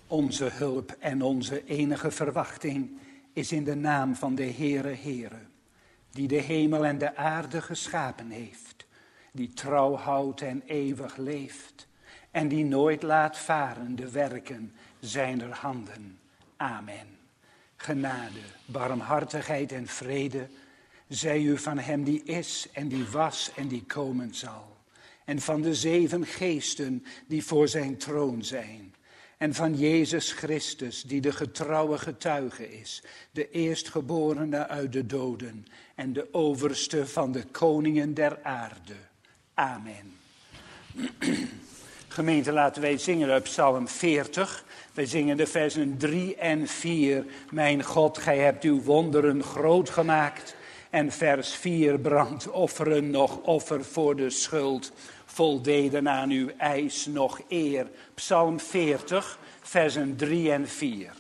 Onze hulp en onze enige verwachting is in de naam van de Heere Heere, die de hemel en de aarde geschapen heeft, die trouw houdt en eeuwig leeft, en die nooit laat varen de werken zijner handen. Amen. Genade, barmhartigheid en vrede zij u van hem die is en die was en die komen zal, en van de 7 geesten die voor zijn troon zijn, en van Jezus Christus die de getrouwe getuige is, de eerstgeborene uit de doden en de overste van de koningen der aarde. Amen. Gemeente, laten wij zingen uit Psalm 40. Wij zingen de versen 3 en 4. Mijn God, gij hebt uw wonderen groot gemaakt. En vers 4, brandofferen nog offer voor de schuld. Voldeden aan uw eis nog eer. Psalm 40, versen 3 en 4.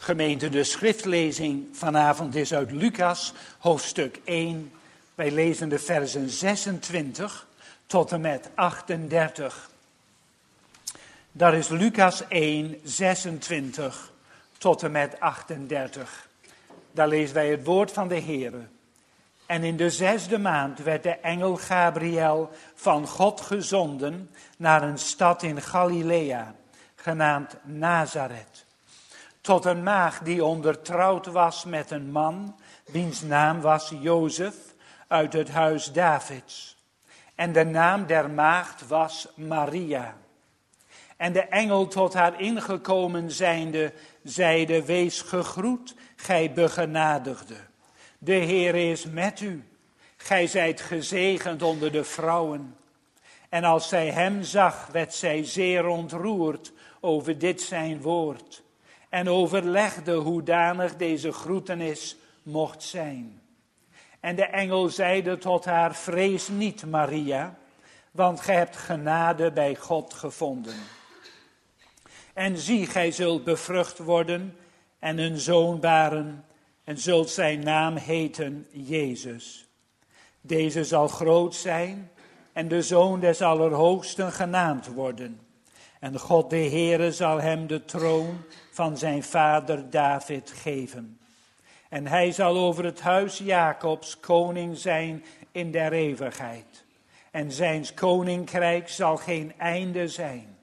Gemeente, de schriftlezing vanavond is uit Lucas, hoofdstuk 1. Wij lezen de versen 26 tot en met 38. Dat is Lucas 1, 26 tot en met 38. Daar lezen wij het woord van de Heere. En in de 6e maand werd de engel Gabriel van God gezonden naar een stad in Galilea, genaamd Nazareth. Tot een maagd die ondertrouwd was met een man, wiens naam was Jozef, uit het huis Davids. En de naam der maagd was Maria. En de engel tot haar ingekomen zijnde, zeide, wees gegroet, gij begenadigde. De Heer is met u, gij zijt gezegend onder de vrouwen. En als zij hem zag, werd zij zeer ontroerd over dit zijn woord. En overlegde hoedanig deze groetenis mocht zijn. En de engel zeide tot haar, vrees niet, Maria, want gij hebt genade bij God gevonden. En zie, gij zult bevrucht worden en een zoon baren, en zult zijn naam heten Jezus. Deze zal groot zijn en de zoon des Allerhoogsten genaamd worden. En God de Heere zal hem de troon van zijn vader David geven. En hij zal over het huis Jacobs koning zijn in der eeuwigheid. En zijns koninkrijk zal geen einde zijn.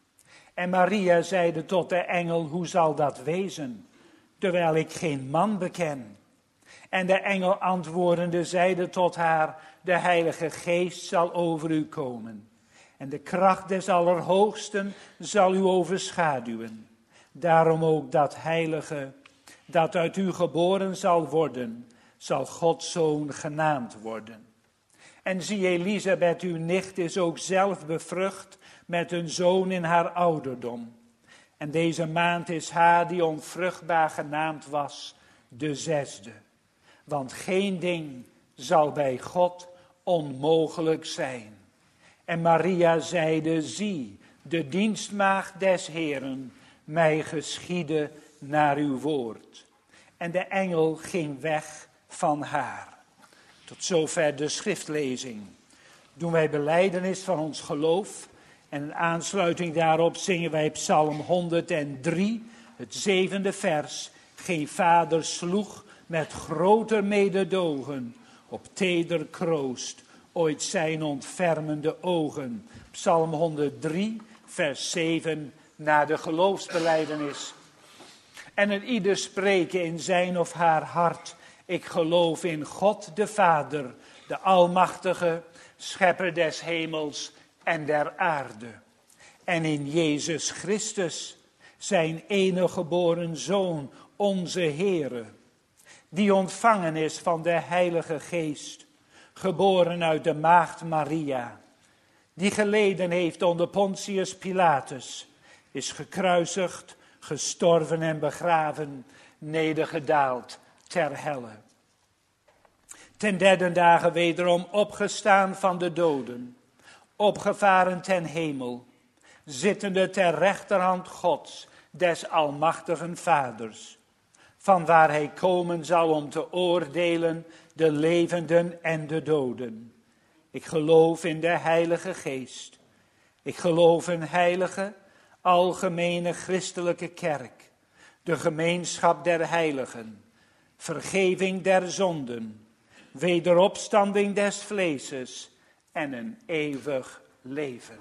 En Maria zeide tot de engel, hoe zal dat wezen, terwijl ik geen man beken? En de engel antwoordende zeide tot haar, de Heilige Geest zal over u komen. En de kracht des Allerhoogsten zal u overschaduwen. Daarom ook dat heilige, dat uit u geboren zal worden, zal Gods zoon genaamd worden. En zie, Elisabeth, uw nicht, is ook zelf bevrucht met een zoon in haar ouderdom. En deze maand is haar die onvruchtbaar genaamd was, de 6e. Want geen ding zal bij God onmogelijk zijn. En Maria zeide, zie, de dienstmaagd des Heeren, mij geschiede naar uw woord. En de engel ging weg van haar. Tot zover de schriftlezing. Doen wij belijdenis van ons geloof. En in aansluiting daarop zingen wij Psalm 103, het 7e vers. Geen vader sloeg met groter mededogen op teder kroost ooit zijn ontfermende ogen. Psalm 103, vers 7, na de geloofsbelijdenis. En een ieder spreken in zijn of haar hart, ik geloof in God de Vader, de Almachtige, Schepper des hemels en der aarde. En in Jezus Christus, zijn enige geboren Zoon, onze Heere, die ontvangen is van de Heilige Geest, geboren uit de maagd Maria, die geleden heeft onder Pontius Pilatus, is gekruisigd, gestorven en begraven, nedergedaald ter helle. Ten 3e dagen wederom opgestaan van de doden, opgevaren ten hemel, zittende ter rechterhand Gods, des almachtigen Vaders, vanwaar hij komen zal om te oordelen de levenden en de doden. Ik geloof in de Heilige Geest. Ik geloof in heilige, algemene christelijke kerk, de gemeenschap der heiligen, vergeving der zonden, wederopstanding des vleeses en een eeuwig leven.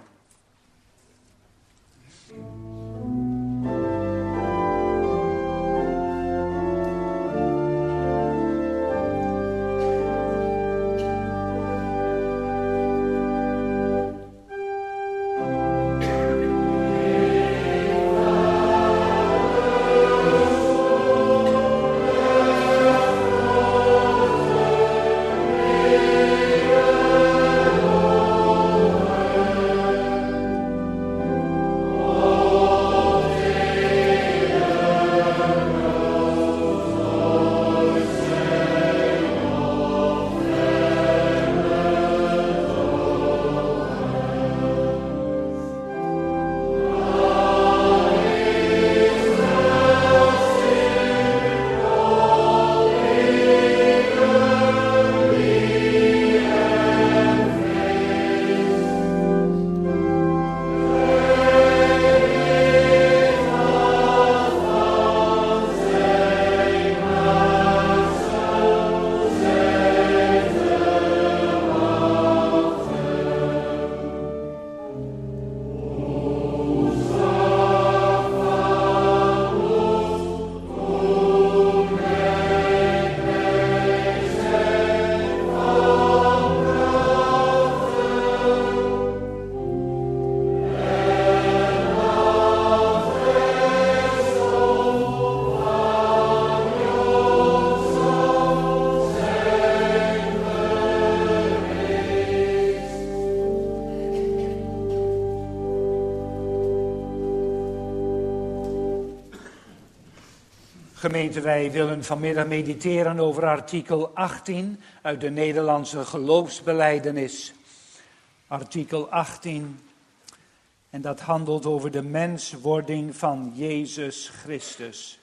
Gemeente, wij willen vanmiddag mediteren over artikel 18 uit de Nederlandse geloofsbelijdenis. Artikel 18, en dat handelt over de menswording van Jezus Christus.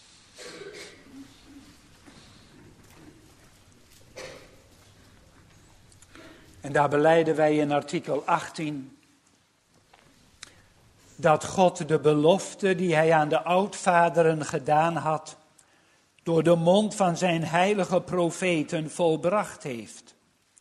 En daar belijden wij in artikel 18 dat God de belofte die hij aan de oudvaderen gedaan had, door de mond van zijn heilige profeten volbracht heeft,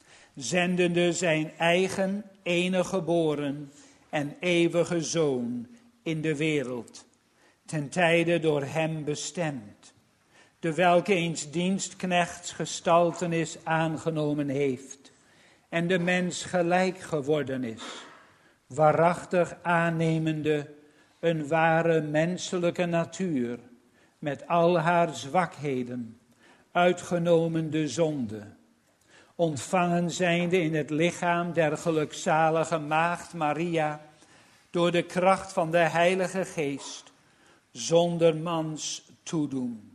zendende zijn eigen enige geboren en eeuwige Zoon in de wereld, ten tijde door hem bestemd, de welke eens dienstknechts gestaltenis aangenomen heeft en de mens gelijk geworden is, waarachtig aannemende een ware menselijke natuur, met al haar zwakheden, uitgenomen de zonde, ontvangen zijnde in het lichaam der gelukzalige maagd Maria, door de kracht van de Heilige Geest, zonder mans toedoen.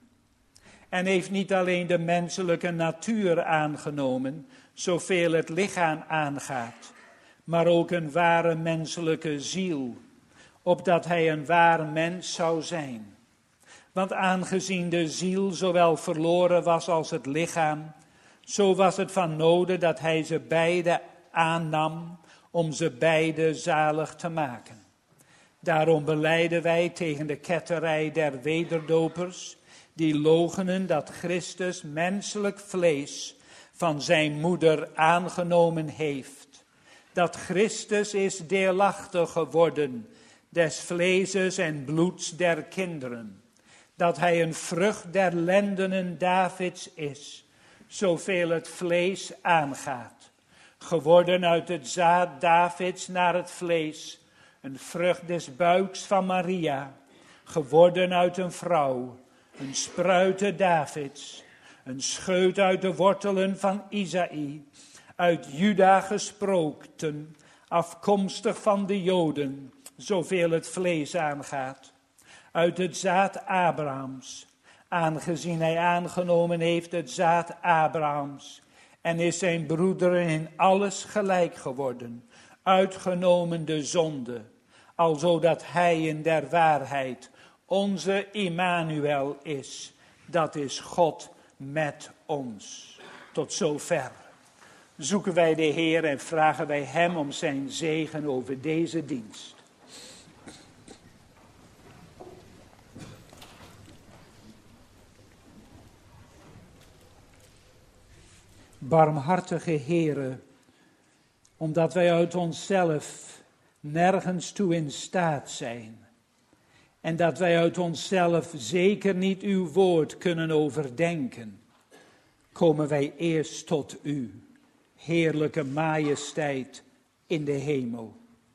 En heeft niet alleen de menselijke natuur aangenomen, zoveel het lichaam aangaat, maar ook een ware menselijke ziel, opdat hij een ware mens zou zijn. Want aangezien de ziel zowel verloren was als het lichaam, zo was het van noden dat hij ze beide aannam om ze beide zalig te maken. Daarom belijden wij tegen de ketterij der wederdopers, die loochenen dat Christus menselijk vlees van zijn moeder aangenomen heeft. Dat Christus is deelachtig geworden des vleeses en bloeds der kinderen. Dat hij een vrucht der lendenen Davids is, zoveel het vlees aangaat. Geworden uit het zaad Davids naar het vlees, een vrucht des buiks van Maria. Geworden uit een vrouw, een spruite Davids, een scheut uit de wortelen van Isaïe, uit Juda gesproten, afkomstig van de Joden, zoveel het vlees aangaat. Uit het zaad Abrahams, aangezien hij aangenomen heeft het zaad Abrahams, en is zijn broederen in alles gelijk geworden, uitgenomen de zonde, alzo dat hij in der waarheid onze Immanuel is, dat is God met ons. Tot zover zoeken wij de Heer en vragen wij hem om zijn zegen over deze dienst. Barmhartige Heere, omdat wij uit onszelf nergens toe in staat zijn, en dat wij uit onszelf zeker niet uw woord kunnen overdenken, komen wij eerst tot u, heerlijke majesteit in de hemel.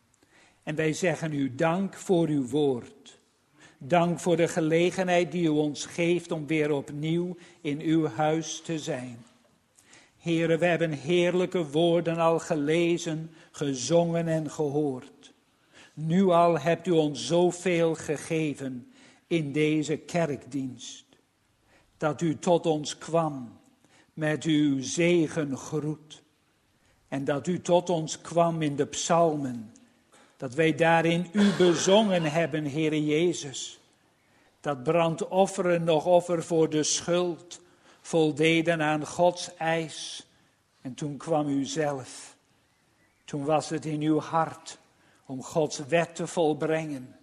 En wij zeggen u dank voor uw woord. Dank voor de gelegenheid die u ons geeft om weer opnieuw in uw huis te zijn. Heere, we hebben heerlijke woorden al gelezen, gezongen en gehoord. Nu al hebt u ons zoveel gegeven in deze kerkdienst, dat u tot ons kwam met uw zegengroet. En dat u tot ons kwam in de psalmen, dat wij daarin u bezongen hebben, Heere Jezus. Dat brandofferen nog offer voor de schuld voldeden aan Gods eis. En toen kwam u zelf. Toen was het in uw hart om Gods wet te volbrengen,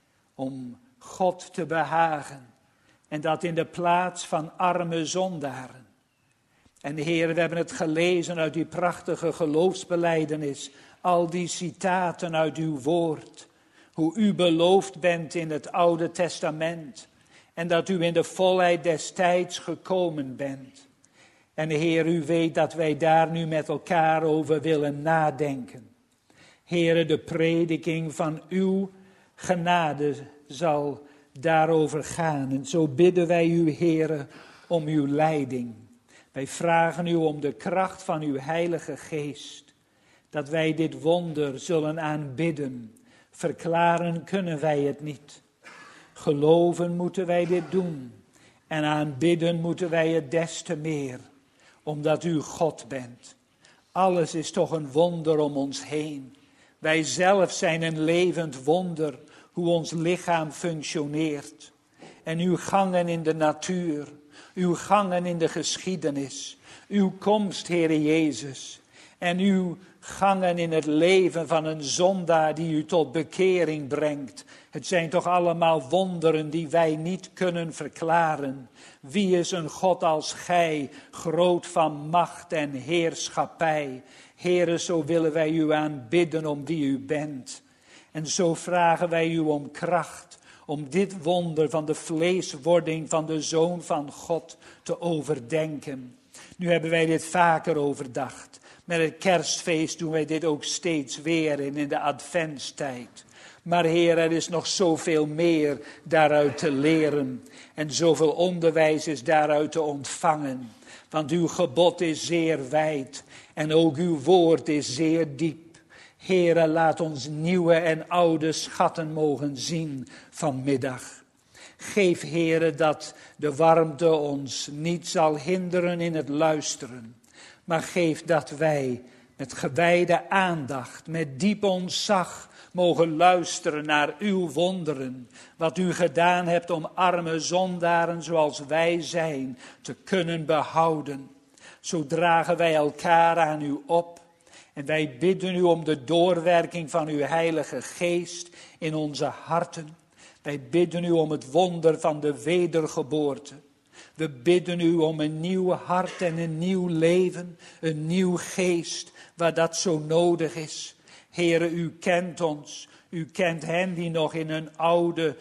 om God te behagen. En dat in de plaats van arme zondaren. En Heer, we hebben het gelezen uit die prachtige geloofsbelijdenis, al die citaten uit uw woord, hoe u beloofd bent in het Oude Testament en dat u in de volheid des tijds gekomen bent. En Heer, u weet dat wij daar nu met elkaar over willen nadenken. Heere, de prediking van uw genade zal daarover gaan. En zo bidden wij u, Heere, om uw leiding. Wij vragen u om de kracht van uw Heilige Geest, dat wij dit wonder zullen aanbidden. Verklaren kunnen wij het niet. Geloven moeten wij dit doen. En aanbidden moeten wij het des te meer, omdat u God bent. Alles is toch een wonder om ons heen. Wij zelf zijn een levend wonder, hoe ons lichaam functioneert. En uw gangen in de natuur, uw gangen in de geschiedenis, uw komst, Heere Jezus, en uw gangen in het leven van een zondaar die u tot bekering brengt. Het zijn toch allemaal wonderen die wij niet kunnen verklaren. Wie is een God als gij, groot van macht en heerschappij? Heere, zo willen wij u aanbidden om wie u bent. En zo vragen wij u om kracht, om dit wonder van de vleeswording van de Zoon van God te overdenken. Nu hebben wij dit vaker overdacht. Met het kerstfeest doen wij dit ook steeds weer in de adventstijd. Maar Heer, er is nog zoveel meer daaruit te leren. En zoveel onderwijs is daaruit te ontvangen. Want uw gebod is zeer wijd. En ook uw woord is zeer diep. Heere, laat ons nieuwe en oude schatten mogen zien vanmiddag. Geef, Heere, dat de warmte ons niet zal hinderen in het luisteren. Maar geef dat wij met gewijde aandacht, met diep ontzag mogen luisteren naar uw wonderen. Wat u gedaan hebt om arme zondaren zoals wij zijn te kunnen behouden. Zo dragen wij elkaar aan u op. En wij bidden u om de doorwerking van uw Heilige Geest in onze harten. Wij bidden u om het wonder van de wedergeboorte. We bidden u om een nieuw hart en een nieuw leven, een nieuw geest, waar dat zo nodig is. Heere, u kent ons. U kent hen die nog in een oude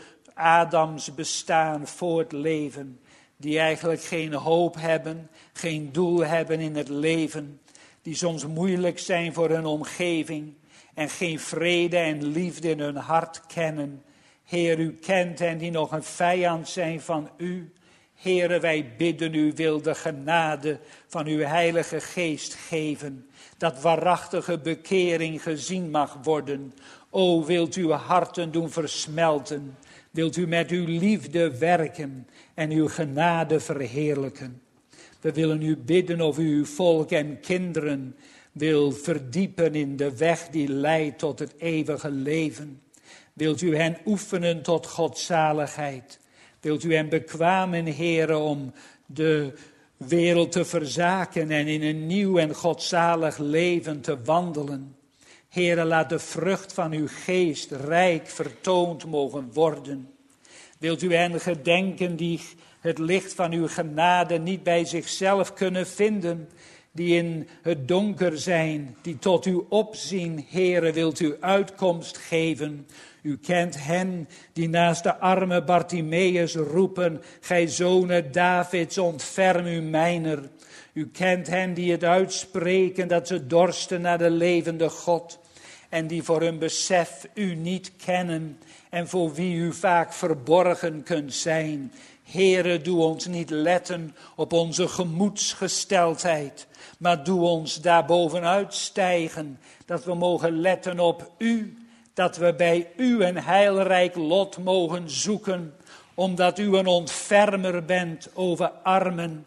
Adams bestaan voortleven. Die eigenlijk geen hoop hebben, geen doel hebben in het leven. Die soms moeilijk zijn voor hun omgeving en geen vrede en liefde in hun hart kennen. Heer, u kent hen die nog een vijand zijn van u. Heere, wij bidden u, wil de genade van uw Heilige Geest geven. Dat waarachtige bekering gezien mag worden. O, wilt uw harten doen versmelten. Wilt u met uw liefde werken en uw genade verheerlijken. We willen u bidden of u uw volk en kinderen wil verdiepen in de weg die leidt tot het eeuwige leven. Wilt u hen oefenen tot godzaligheid. Wilt u hen bekwamen, Heere, om de wereld te verzaken en in een nieuw en godzalig leven te wandelen. Heere, laat de vrucht van uw geest rijk vertoond mogen worden. Wilt u hen gedenken die het licht van uw genade niet bij zichzelf kunnen vinden, die in het donker zijn, die tot u opzien. Heere, wilt u uitkomst geven. U kent hen die naast de arme Bartimeus roepen, gij zonen Davids, ontferm u mijner. U kent hen die het uitspreken dat ze dorsten naar de levende God. En die voor hun besef u niet kennen en voor wie u vaak verborgen kunt zijn. Heere, doe ons niet letten op onze gemoedsgesteldheid, maar doe ons daarbovenuit stijgen, dat we mogen letten op u, dat we bij u een heilrijk lot mogen zoeken, omdat u een ontfermer bent over armen,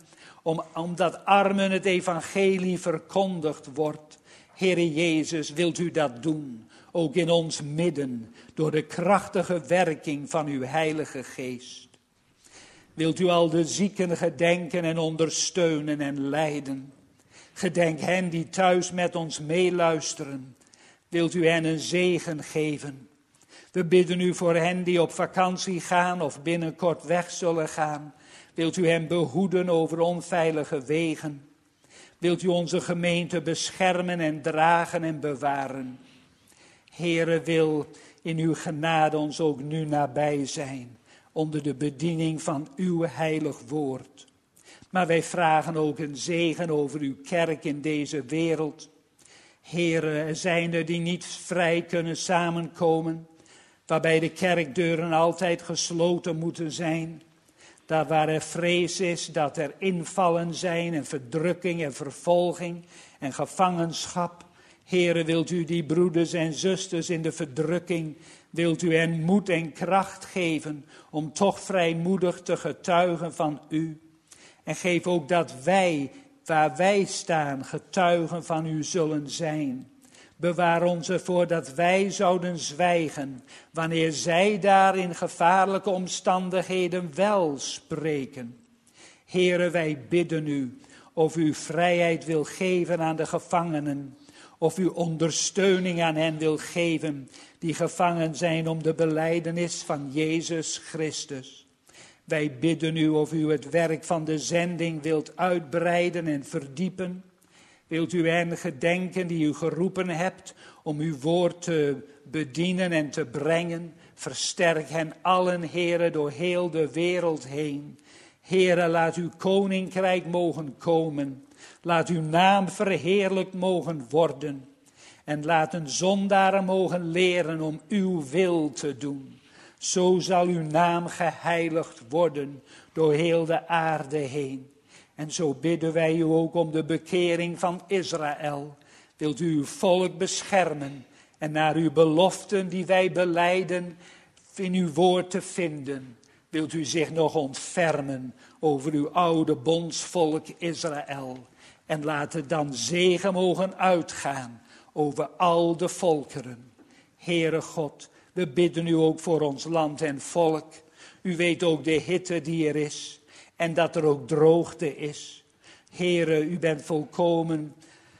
omdat armen het evangelie verkondigd wordt. Heere Jezus, wilt u dat doen, ook in ons midden, door de krachtige werking van uw Heilige Geest. Wilt u al de zieken gedenken en ondersteunen en leiden. Gedenk hen die thuis met ons meeluisteren. Wilt u hen een zegen geven. We bidden u voor hen die op vakantie gaan of binnenkort weg zullen gaan. Wilt u hen behoeden over onveilige wegen. Wilt u onze gemeente beschermen en dragen en bewaren. Heere, wil in uw genade ons ook nu nabij zijn. Onder de bediening van uw heilig woord. Maar wij vragen ook een zegen over uw kerk in deze wereld. Heere, er zijn er die niet vrij kunnen samenkomen. Waarbij de kerkdeuren altijd gesloten moeten zijn. Daar waar er vrees is dat er invallen zijn en verdrukking en vervolging en gevangenschap. Heere, wilt u die broeders en zusters in de verdrukking, wilt u hen moed en kracht geven om toch vrijmoedig te getuigen van u. En geef ook dat wij, waar wij staan, getuigen van u zullen zijn. Bewaar ons ervoor dat wij zouden zwijgen, wanneer zij daar in gevaarlijke omstandigheden wel spreken. Heere, wij bidden u of u vrijheid wil geven aan de gevangenen, of u ondersteuning aan hen wil geven die gevangen zijn om de belijdenis van Jezus Christus. Wij bidden u of u het werk van de zending wilt uitbreiden en verdiepen. Wilt u hen gedenken die u geroepen hebt om uw woord te bedienen en te brengen. Versterk hen allen, Heere, door heel de wereld heen. Heere, laat uw koninkrijk mogen komen. Laat uw naam verheerlijkt mogen worden. En laat een zondaren mogen leren om uw wil te doen. Zo zal uw naam geheiligd worden door heel de aarde heen. En zo bidden wij u ook om de bekering van Israël. Wilt u uw volk beschermen en naar uw beloften die wij belijden in uw woord te vinden. Wilt u zich nog ontfermen over uw oude bondsvolk Israël. En laat het dan zegen mogen uitgaan over al de volkeren. Heere God, we bidden u ook voor ons land en volk. U weet ook de hitte die er is. En dat er ook droogte is. Heere, u bent volkomen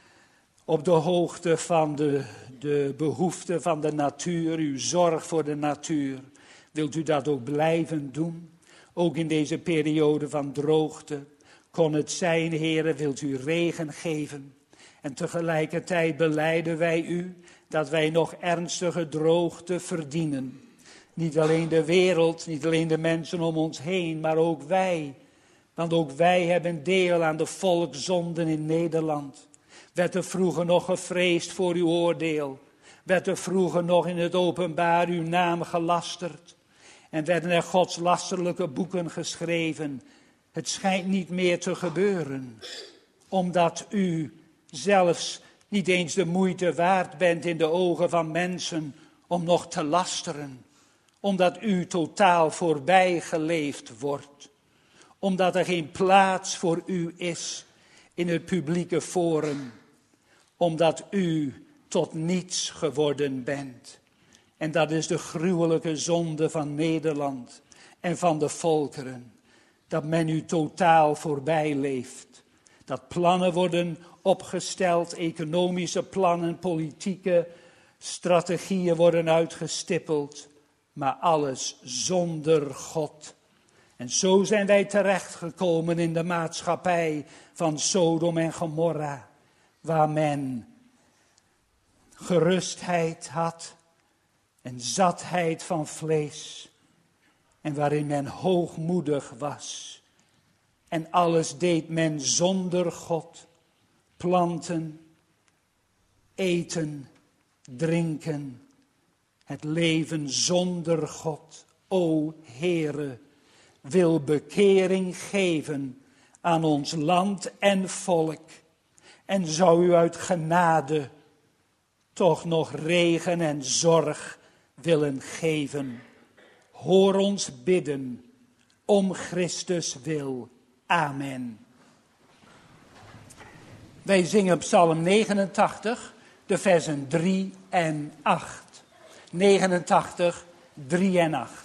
op de hoogte van de behoeften van de natuur. Uw zorg voor de natuur. Wilt u dat ook blijven doen? Ook in deze periode van droogte. Kon het zijn, Heere, wilt u regen geven. En tegelijkertijd belijden wij u dat wij nog ernstige droogte verdienen. Niet alleen de wereld, niet alleen de mensen om ons heen, maar ook wij. Want ook wij hebben deel aan de volkszonden in Nederland. Werd er vroeger nog gevreesd voor uw oordeel. Werd er vroeger nog in het openbaar uw naam gelasterd. En werden er godslasterlijke boeken geschreven. Het schijnt niet meer te gebeuren. Omdat u zelfs niet eens de moeite waard bent in de ogen van mensen om nog te lasteren. Omdat u totaal voorbij geleefd wordt. Omdat er geen plaats voor u is in het publieke forum. Omdat u tot niets geworden bent. En dat is de gruwelijke zonde van Nederland en van de volkeren. Dat men u totaal voorbij leeft. Dat plannen worden opgesteld, economische plannen, politieke strategieën worden uitgestippeld. Maar alles zonder God. En zo zijn wij terechtgekomen in de maatschappij van Sodom en Gomorra. Waar men gerustheid had en zatheid van vlees. En waarin men hoogmoedig was. En alles deed men zonder God. Planten, eten, drinken. Het leven zonder God. O Heere, wil bekering geven aan ons land en volk. En zou u uit genade toch nog regen en zorg willen geven. Hoor ons bidden, om Christus wil. Amen. Wij zingen Psalm 89, de versen 3 en 8. 89, 3 en 8.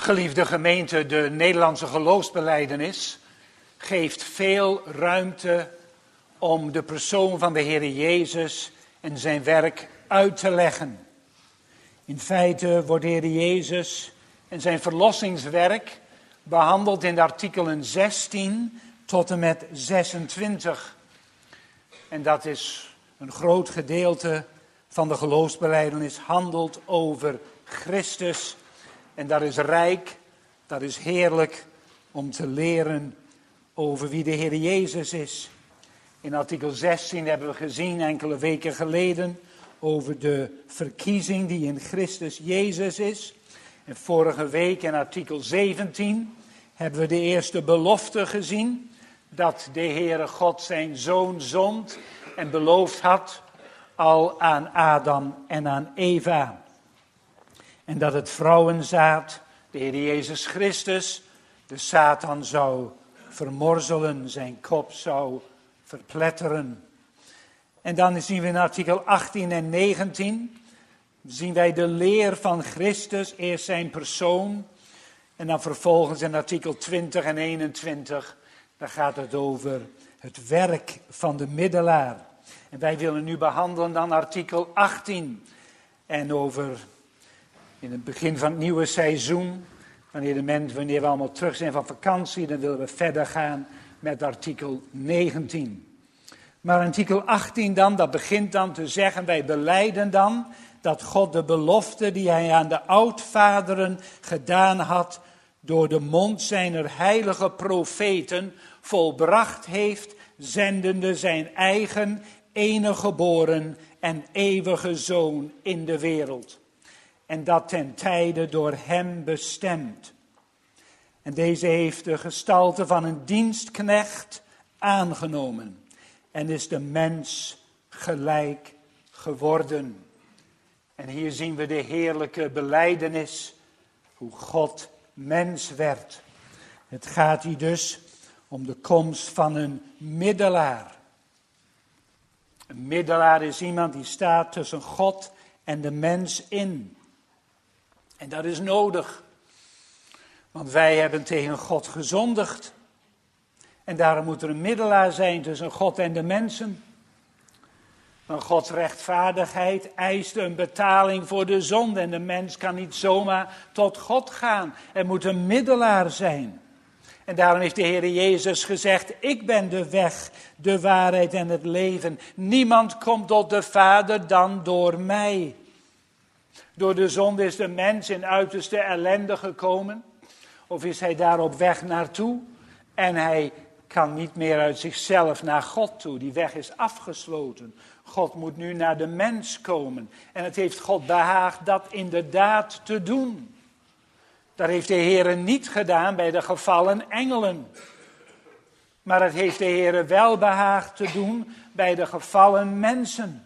Geliefde gemeente, de Nederlandse geloofsbelijdenis geeft veel ruimte om de persoon van de Heer Jezus en zijn werk uit te leggen. In feite wordt de Heer Jezus en zijn verlossingswerk behandeld in de artikelen 16 tot en met 26. En dat is een groot gedeelte van de geloofsbelijdenis, handelt over Christus. En dat is rijk, dat is heerlijk om te leren over wie de Heer Jezus is. In artikel 16 hebben we gezien enkele weken geleden over de verkiezing die in Christus Jezus is. En vorige week in artikel 17 hebben we de eerste belofte gezien. Dat de Heere God zijn Zoon zond en beloofd had al aan Adam en aan Eva. En dat het vrouwenzaad, de Heer Jezus Christus, de Satan zou vermorzelen, zijn kop zou verpletteren. En dan zien we in artikel 18 en 19, zien wij de leer van Christus, eerst zijn persoon. En dan vervolgens in artikel 20 en 21, daar gaat het over het werk van de middelaar. En wij willen nu behandelen dan artikel 18. En over in het begin van het nieuwe seizoen, wanneer we allemaal terug zijn van vakantie, dan willen we verder gaan met artikel 19. Maar artikel 18 dan, dat begint dan te zeggen, wij belijden dan dat God de belofte die hij aan de oudvaderen gedaan had, door de mond zijner heilige profeten volbracht heeft, zendende zijn eigen enige geboren en eeuwige Zoon in de wereld. En dat ten tijde door hem bestemd. En deze heeft de gestalte van een dienstknecht aangenomen. En is de mens gelijk geworden. En hier zien we de heerlijke belijdenis. Hoe God mens werd. Het gaat hier dus om de komst van een middelaar. Een middelaar is iemand die staat tussen God en de mens in. En dat is nodig. Want wij hebben tegen God gezondigd. En daarom moet er een middelaar zijn tussen God en de mensen. Want Gods rechtvaardigheid eist een betaling voor de zonde. En de mens kan niet zomaar tot God gaan. Er moet een middelaar zijn. En daarom heeft de Heer Jezus gezegd, ik ben de weg, de waarheid en het leven. Niemand komt tot de Vader dan door mij. Door de zonde is de mens in uiterste ellende gekomen. Of is hij daar op weg naartoe? En hij kan niet meer uit zichzelf naar God toe. Die weg is afgesloten. God moet nu naar de mens komen. En het heeft God behaagd dat inderdaad te doen. Dat heeft de Heer niet gedaan bij de gevallen engelen. Maar het heeft de Heer wel behaagd te doen bij de gevallen mensen.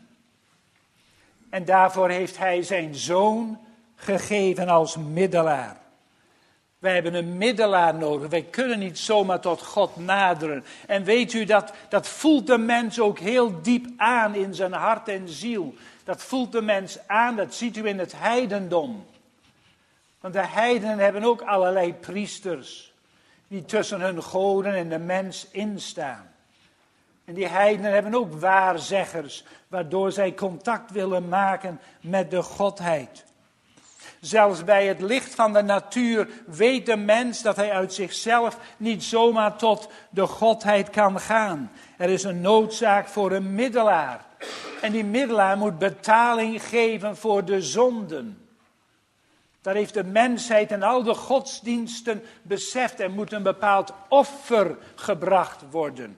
En daarvoor heeft hij zijn Zoon gegeven als middelaar. Wij hebben een middelaar nodig. Wij kunnen niet zomaar tot God naderen. En weet u, dat voelt de mens ook heel diep aan in zijn hart en ziel. Dat voelt de mens aan, dat ziet u in het heidendom. Want de heidenen hebben ook allerlei priesters die tussen hun goden en de mens instaan. En die heidenen hebben ook waarzeggers, waardoor zij contact willen maken met de Godheid. Zelfs bij het licht van de natuur weet de mens dat hij uit zichzelf niet zomaar tot de Godheid kan gaan. Er is een noodzaak voor een middelaar. En die middelaar moet betaling geven voor de zonden. Daar heeft de mensheid en al de godsdiensten beseft. Er moet een bepaald offer gebracht worden.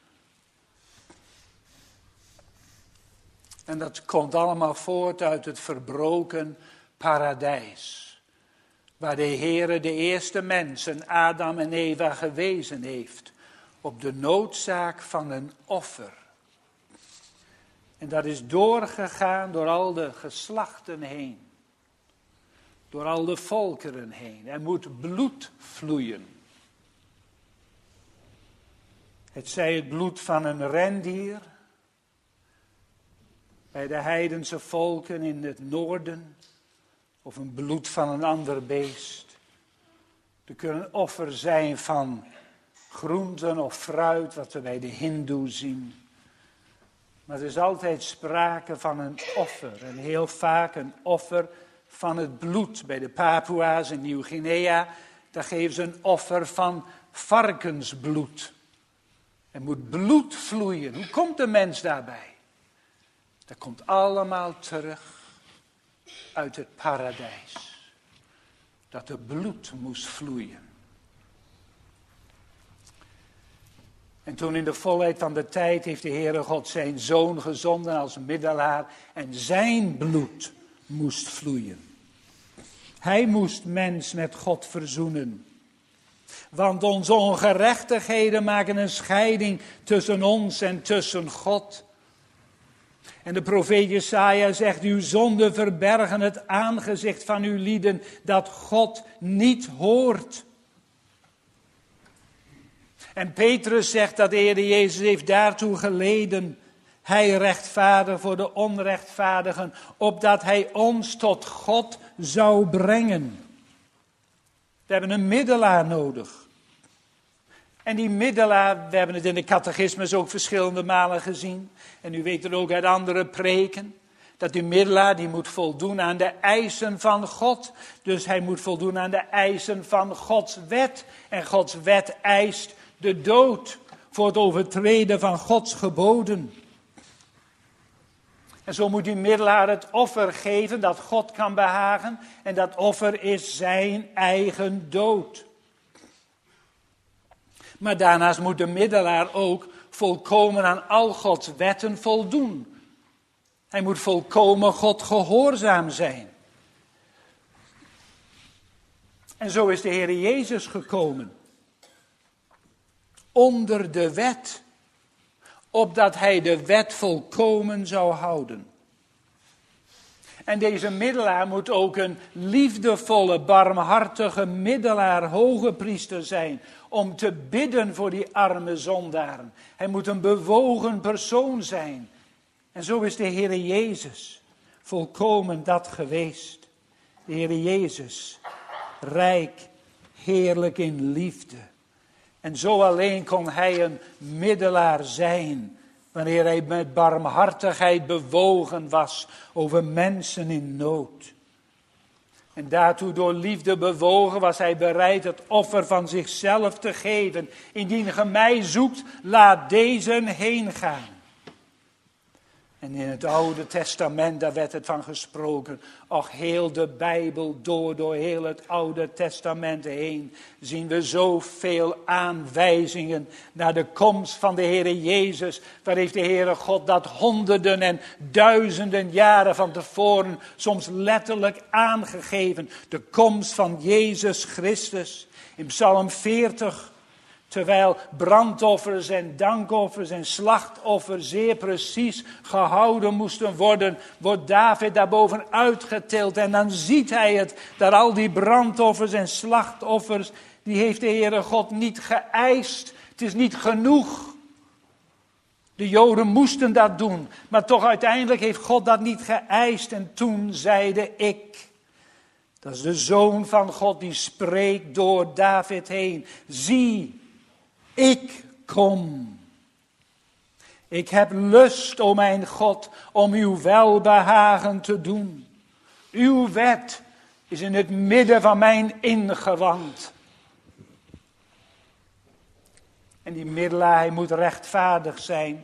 En dat komt allemaal voort uit het verbroken paradijs. Waar de Heere de eerste mensen, Adam en Eva, gewezen heeft. Op de noodzaak van een offer. En dat is doorgegaan door al de geslachten heen. Door al de volkeren heen. Er moet bloed vloeien. Het zij het bloed van een rendier. Bij de heidense volken in het noorden. Of een bloed van een ander beest. Er kunnen een offer zijn van groenten of fruit, wat we bij de hindoe zien. Maar er is altijd sprake van een offer. En heel vaak een offer van het bloed. Bij de Papua's in Nieuw-Guinea, daar geven ze een offer van varkensbloed. Er moet bloed vloeien. Hoe komt de mens daarbij? Dat komt allemaal terug uit het paradijs. Dat er bloed moest vloeien. En toen in de volheid van de tijd heeft de Heere God zijn Zoon gezonden als middelaar. En zijn bloed moest vloeien. Hij moest mens met God verzoenen. Want onze ongerechtigheden maken een scheiding tussen ons en tussen God. En de profeet Jesaja zegt, uw zonden verbergen het aangezicht van uw lieden, dat God niet hoort. En Petrus zegt dat de Heer Jezus heeft daartoe geleden. Hij rechtvaardig voor de onrechtvaardigen, opdat hij ons tot God zou brengen. We hebben een middelaar nodig. En die middelaar, we hebben het in de catechismus ook verschillende malen gezien. En u weet het ook uit andere preken. Dat die middelaar, die moet voldoen aan de eisen van God. Dus hij moet voldoen aan de eisen van Gods wet. En Gods wet eist de dood voor het overtreden van Gods geboden. En zo moet die middelaar het offer geven dat God kan behagen. En dat offer is zijn eigen dood. Maar daarnaast moet de middelaar ook volkomen aan al Gods wetten voldoen. Hij moet volkomen God gehoorzaam zijn. En zo is de Heer Jezus gekomen. Onder de wet. Opdat hij de wet volkomen zou houden. En deze middelaar moet ook een liefdevolle, barmhartige middelaar, hoge priester zijn. Om te bidden voor die arme zondaren. Hij moet een bewogen persoon zijn. En zo is de Heer Jezus volkomen dat geweest. De Heer Jezus, rijk, heerlijk in liefde. En zo alleen kon hij een middelaar zijn, wanneer hij met barmhartigheid bewogen was over mensen in nood. En daartoe door liefde bewogen was hij bereid het offer van zichzelf te geven. Indien ge mij zoekt, laat deze heen gaan. En in het Oude Testament, daar werd het van gesproken. Och, heel de Bijbel door heel het Oude Testament heen, zien we zoveel aanwijzingen naar de komst van de Heere Jezus. Waar heeft de Heere God dat honderden en duizenden jaren van tevoren soms letterlijk aangegeven. De komst van Jezus Christus. In Psalm 40... Terwijl brandoffers en dankoffers en slachtoffers zeer precies gehouden moesten worden, wordt David daarboven uitgetild. En dan ziet hij het, dat al die brandoffers en slachtoffers, die heeft de Heere God niet geëist. Het is niet genoeg. De Joden moesten dat doen, maar toch uiteindelijk heeft God dat niet geëist. En toen zeide ik, dat is de Zoon van God die spreekt door David heen, zie, ik kom. Ik heb lust, o mijn God, om uw welbehagen te doen. Uw wet is in het midden van mijn ingewand. En die middelaar, hij moet rechtvaardig zijn.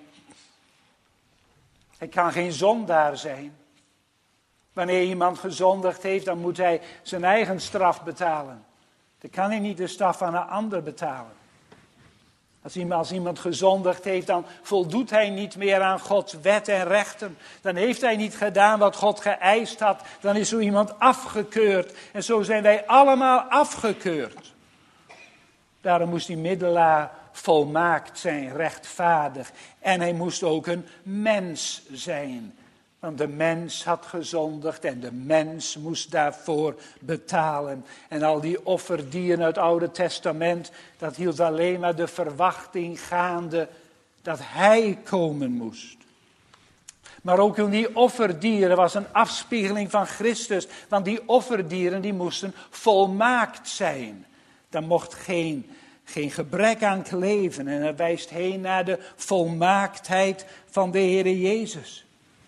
Hij kan geen zondaar zijn. Wanneer iemand gezondigd heeft, dan moet hij zijn eigen straf betalen. Dan kan hij niet de straf van een ander betalen. Als iemand gezondigd heeft, dan voldoet hij niet meer aan Gods wet en rechten. Dan heeft hij niet gedaan wat God geëist had. Dan is zo iemand afgekeurd. En zo zijn wij allemaal afgekeurd. Daarom moest die middelaar volmaakt zijn, rechtvaardig. En hij moest ook een mens zijn. Want de mens had gezondigd en de mens moest daarvoor betalen. En al die offerdieren uit het Oude Testament, dat hield alleen maar de verwachting gaande dat hij komen moest. Maar ook in die offerdieren was een afspiegeling van Christus. Want die offerdieren die moesten volmaakt zijn. Daar mocht geen gebrek aan kleven. En hij wijst heen naar de volmaaktheid van de Heere Jezus.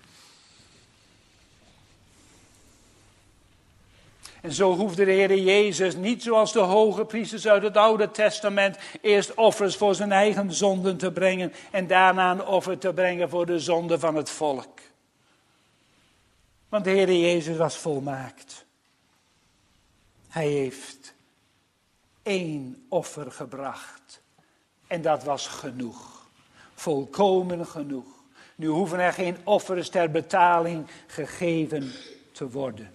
En zo hoefde de Heere Jezus niet zoals de hoge priesters uit het Oude Testament eerst offers voor zijn eigen zonden te brengen en daarna een offer te brengen voor de zonde van het volk. Want de Heere Jezus was volmaakt. Hij heeft 1 offer gebracht en dat was genoeg. Volkomen genoeg. Nu hoeven er geen offers ter betaling gegeven te worden.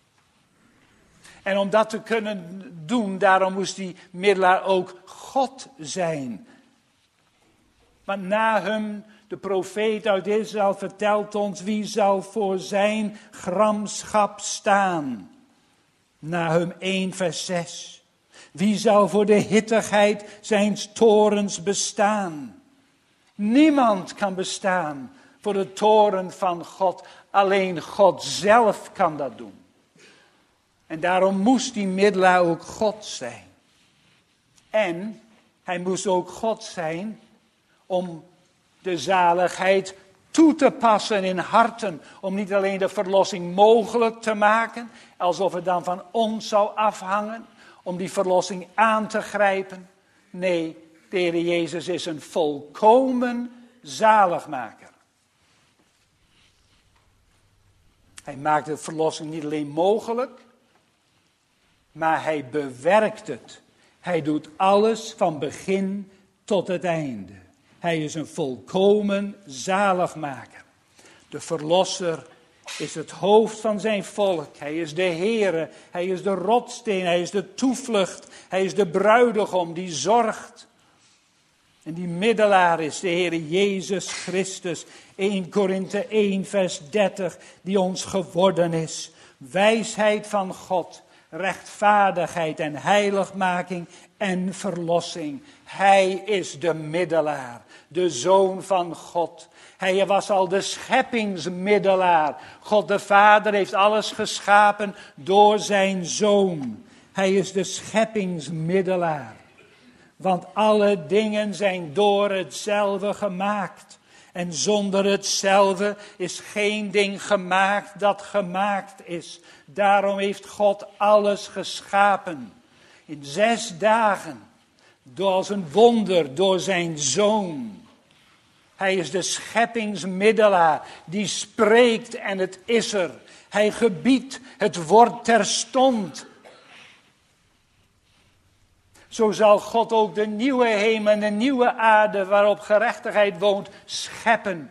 En om dat te kunnen doen, daarom moest die middelaar ook God zijn. Want na hem, de profeet uit Israël vertelt ons, wie zal voor zijn gramschap staan? Nahum 1 vers 6. Wie zal voor de hittigheid zijns torens bestaan? Niemand kan bestaan voor de toren van God. Alleen God zelf kan dat doen. En daarom moest die middelaar ook God zijn. En hij moest ook God zijn om de zaligheid toe te passen in harten. Om niet alleen de verlossing mogelijk te maken, alsof het dan van ons zou afhangen. Om die verlossing aan te grijpen. Nee, de Heer Jezus is een volkomen zaligmaker. Hij maakt de verlossing niet alleen mogelijk, maar hij bewerkt het. Hij doet alles van begin tot het einde. Hij is een volkomen zaligmaker. De verlosser is het hoofd van zijn volk. Hij is de Heere, hij is de rotssteen, hij is de toevlucht. Hij is de bruidegom die zorgt. En die middelaar is de Heere Jezus Christus. 1 Korinthe 1 vers 30 die ons geworden is. Wijsheid van God. Rechtvaardigheid en heiligmaking en verlossing. Hij is de middelaar, de Zoon van God. Hij was al de scheppingsmiddelaar. God de Vader heeft alles geschapen door zijn Zoon. Hij is de scheppingsmiddelaar. Want alle dingen zijn door hetzelfde gemaakt. En zonder hetzelfde is geen ding gemaakt dat gemaakt is. Daarom heeft God alles geschapen. In 6 dagen. Als een wonder door zijn Zoon. Hij is de scheppingsmiddelaar. Die spreekt en het is er. Hij gebiedt, het wordt terstond. Zo zal God ook de nieuwe hemel en de nieuwe aarde waarop gerechtigheid woont scheppen.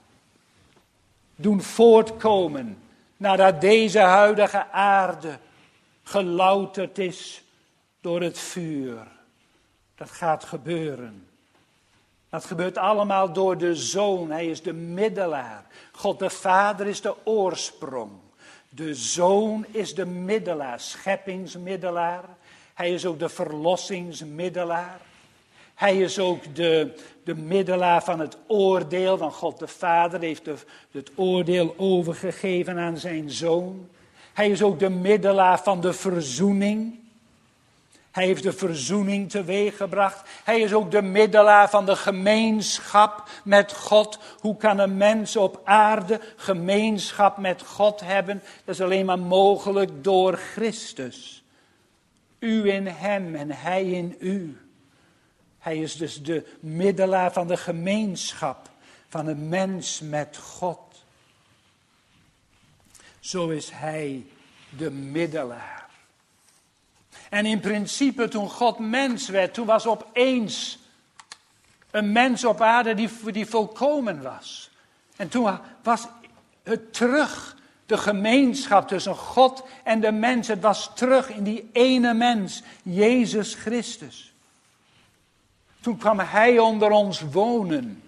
Doen voortkomen nadat deze huidige aarde gelouterd is door het vuur. Dat gaat gebeuren. Dat gebeurt allemaal door de Zoon. Hij is de middelaar. God de Vader is de oorsprong. De Zoon is de middelaar, scheppingsmiddelaar. Hij is ook de verlossingsmiddelaar. Hij is ook de middelaar van het oordeel. Want God de Vader heeft het oordeel overgegeven aan zijn Zoon. Hij is ook de middelaar van de verzoening. Hij heeft de verzoening teweeggebracht. Hij is ook de middelaar van de gemeenschap met God. Hoe kan een mens op aarde gemeenschap met God hebben? Dat is alleen maar mogelijk door Christus. U in hem en hij in u. Hij is dus de middelaar van de gemeenschap van een mens met God. Zo is hij de middelaar. En in principe toen God mens werd, toen was opeens een mens op aarde die volkomen was. En toen was het terug, de gemeenschap tussen God en de mens. Het was terug in die ene mens, Jezus Christus. Toen kwam hij onder ons wonen.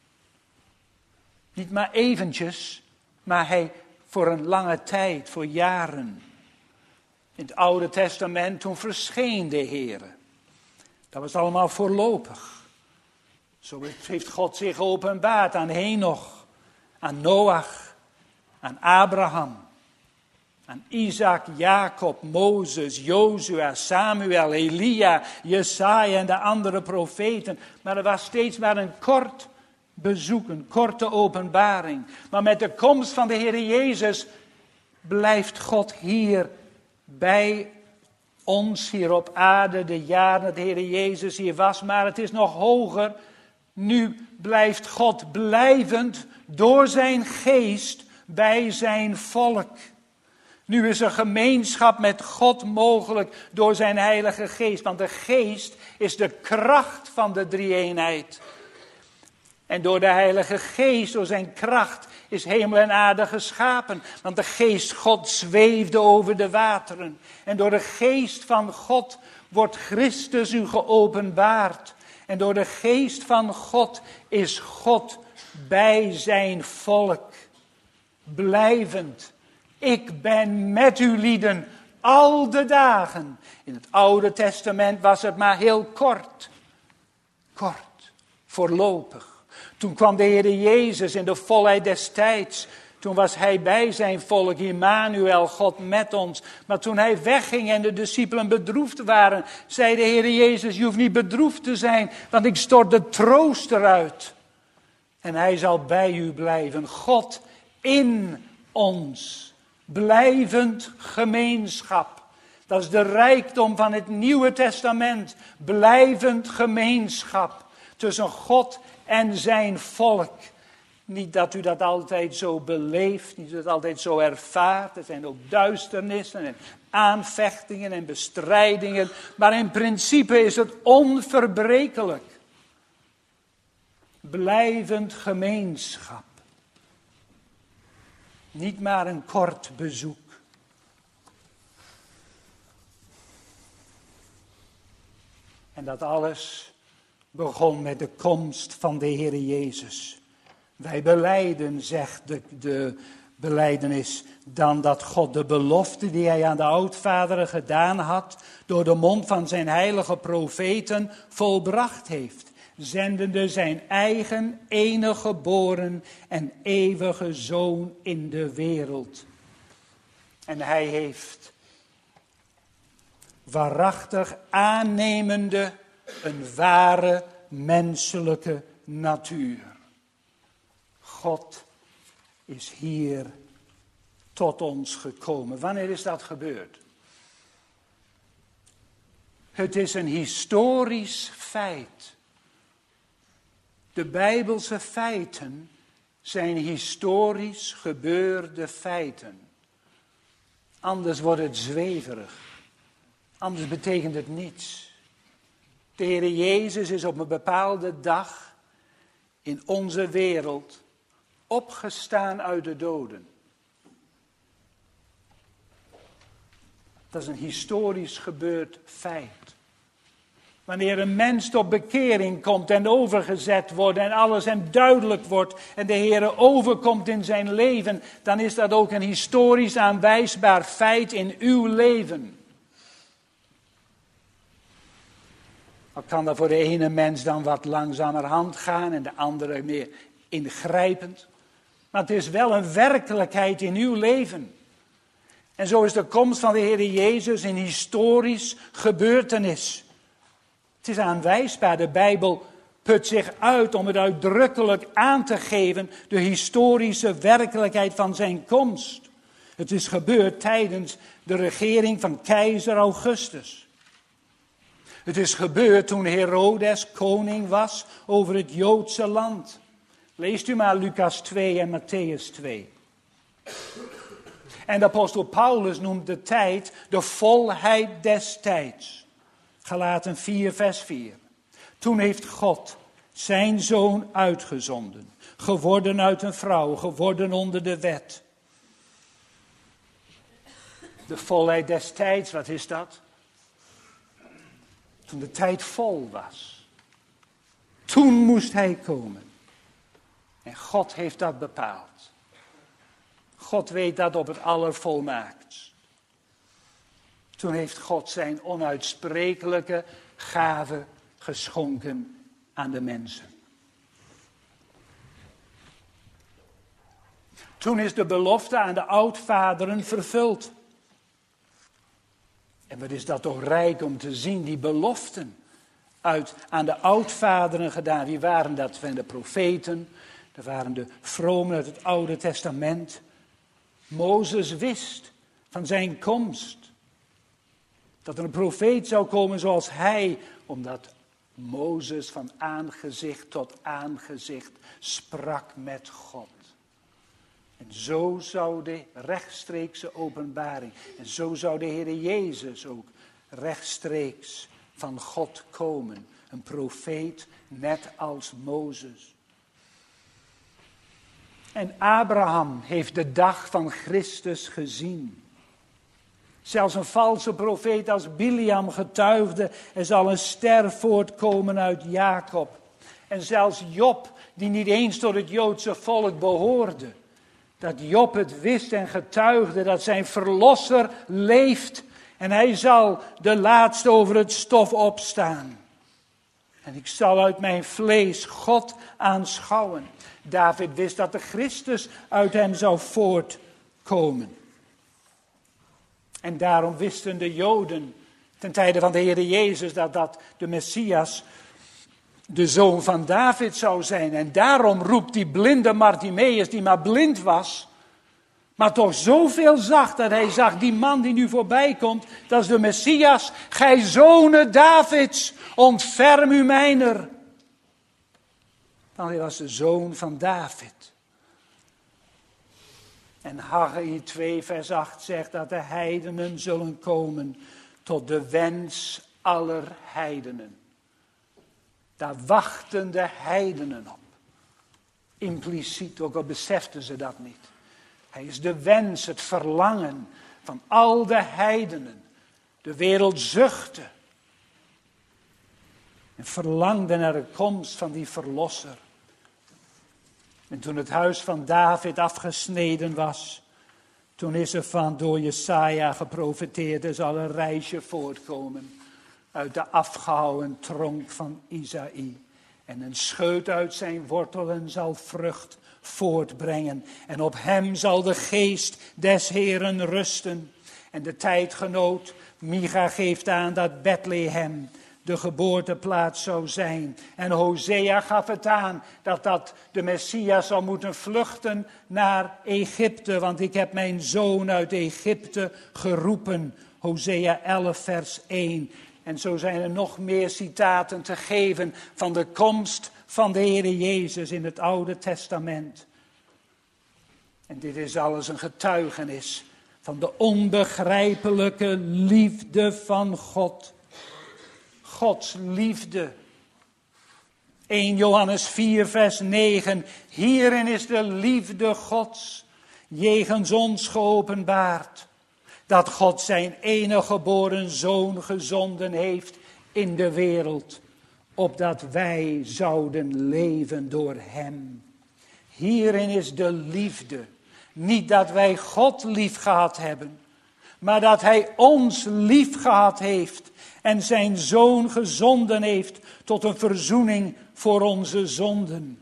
Niet maar eventjes, maar hij voor een lange tijd, voor jaren. In het Oude Testament, toen verscheen de Heer. Dat was allemaal voorlopig. Zo heeft God zich geopenbaard aan Henoch, aan Noach, aan Abraham. Aan Isaac, Jacob, Mozes, Jozua, Samuel, Elia, Jesaja en de andere profeten. Maar er was steeds maar een kort bezoek, een korte openbaring. Maar met de komst van de Heer Jezus blijft God hier bij ons, hier op aarde, de jaren dat de Heer Jezus hier was. Maar het is nog hoger. Nu blijft God blijvend door zijn geest bij zijn volk. Nu is er gemeenschap met God mogelijk door zijn Heilige Geest. Want de Geest is de kracht van de drie-eenheid. En door de Heilige Geest, door zijn kracht, is hemel en aarde geschapen. Want de Geest God zweefde over de wateren. En door de Geest van God wordt Christus u geopenbaard. En door de Geest van God is God bij zijn volk. Blijvend. Ik ben met u lieden al de dagen. In het Oude Testament was het maar heel kort. Kort, voorlopig. Toen kwam de Heer Jezus in de volheid des tijds. Toen was hij bij zijn volk, Immanuel, God met ons. Maar toen hij wegging en de discipelen bedroefd waren, zei de Heer Jezus, je hoeft niet bedroefd te zijn, want ik stort de trooster uit. En hij zal bij u blijven. God in ons. Blijvend gemeenschap. Dat is de rijkdom van het Nieuwe Testament. Blijvend gemeenschap tussen God en zijn volk. Niet dat u dat altijd zo beleeft, niet dat u dat altijd zo ervaart. Er zijn ook duisternissen en aanvechtingen en bestrijdingen. Maar in principe is het onverbrekelijk. Blijvend gemeenschap. Niet maar een kort bezoek. En dat alles begon met de komst van de Heer Jezus. Wij belijden, zegt de belijdenis, dan dat God de belofte die hij aan de oudvaderen gedaan had, door de mond van zijn heilige profeten volbracht heeft. Zendende zijn eigen enige geboren en eeuwige Zoon in de wereld. En hij heeft waarachtig aannemende een ware menselijke natuur. God is hier tot ons gekomen. Wanneer is dat gebeurd? Het is een historisch feit. De Bijbelse feiten zijn historisch gebeurde feiten. Anders wordt het zweverig. Anders betekent het niets. De Heer Jezus is op een bepaalde dag in onze wereld opgestaan uit de doden. Dat is een historisch gebeurd feit. Wanneer een mens tot bekering komt en overgezet wordt en alles hem duidelijk wordt en de Heer overkomt in zijn leven, dan is dat ook een historisch aanwijsbaar feit in uw leven. Dan kan dat voor de ene mens dan wat langzamerhand gaan en de andere meer ingrijpend. Maar het is wel een werkelijkheid in uw leven. En zo is de komst van de Heer Jezus een historisch gebeurtenis. Het is aanwijsbaar, de Bijbel put zich uit om het uitdrukkelijk aan te geven, de historische werkelijkheid van zijn komst. Het is gebeurd tijdens de regering van keizer Augustus. Het is gebeurd toen Herodes koning was over het Joodse land. Leest u maar Lucas 2 en Matthäus 2. En de apostel Paulus noemt de tijd de volheid des tijds. Galaten 4 vers 4. Toen heeft God zijn zoon uitgezonden. Geworden uit een vrouw, geworden onder de wet. De volheid des tijds, wat is dat? Toen de tijd vol was. Toen moest hij komen. En God heeft dat bepaald. God weet dat op het allervolmaaktst. Toen heeft God zijn onuitsprekelijke gave geschonken aan de mensen. Toen is de belofte aan de oudvaderen vervuld. En wat is dat toch rijk om te zien, die beloften aan de oudvaderen gedaan. Wie waren dat? Van de profeten, dat waren de vromen uit het Oude Testament. Mozes wist van zijn komst dat er een profeet zou komen zoals hij, omdat Mozes van aangezicht tot aangezicht sprak met God. En zo zou de rechtstreekse openbaring, en zo zou de Heer Jezus ook rechtstreeks van God komen. Een profeet net als Mozes. En Abraham heeft de dag van Christus gezien. Zelfs een valse profeet als Biliam getuigde, er zal een ster voortkomen uit Jacob. En zelfs Job, die niet eens tot het Joodse volk behoorde. Dat Job het wist en getuigde dat zijn verlosser leeft. En hij zal de laatste over het stof opstaan. En ik zal uit mijn vlees God aanschouwen. David wist dat de Christus uit hem zou voortkomen. En daarom wisten de Joden ten tijde van de Heer Jezus dat de Messias de zoon van David zou zijn. En daarom roept die blinde Bartimeus, die maar blind was, maar toch zoveel zag dat hij zag, die man die nu voorbij komt, dat is de Messias. Gij zonen Davids, ontferm u mijner. Want hij was de zoon van David. En Haggai 2 vers 8 zegt dat de heidenen zullen komen tot de wens aller heidenen. Daar wachten de heidenen op. Impliciet, ook al beseften ze dat niet. Hij is de wens, het verlangen van al de heidenen. De wereld zuchtte. En verlangde naar de komst van die verlosser. En toen het huis van David afgesneden was, toen is er van door Jesaja geprofeteerd, er zal een reisje voortkomen uit de afgehouwen tronk van Isaïe. En een scheut uit zijn wortelen zal vrucht voortbrengen. En op hem zal de geest des Heeren rusten. En de tijdgenoot Micha geeft aan dat Bethlehem de geboorteplaats zou zijn. En Hosea gaf het aan dat de Messias zou moeten vluchten naar Egypte. Want ik heb mijn zoon uit Egypte geroepen. Hosea 11 vers 1. En zo zijn er nog meer citaten te geven van de komst van de Heer Jezus in het Oude Testament. En dit is alles een getuigenis van de onbegrijpelijke liefde van God. Gods liefde. 1 Johannes 4 vers 9. Hierin is de liefde Gods jegens ons geopenbaard. Dat God zijn enige geboren zoon gezonden heeft in de wereld. Opdat wij zouden leven door hem. Hierin is de liefde. Niet dat wij God lief gehad hebben. Maar dat hij ons lief gehad heeft. En zijn zoon gezonden heeft tot een verzoening voor onze zonden.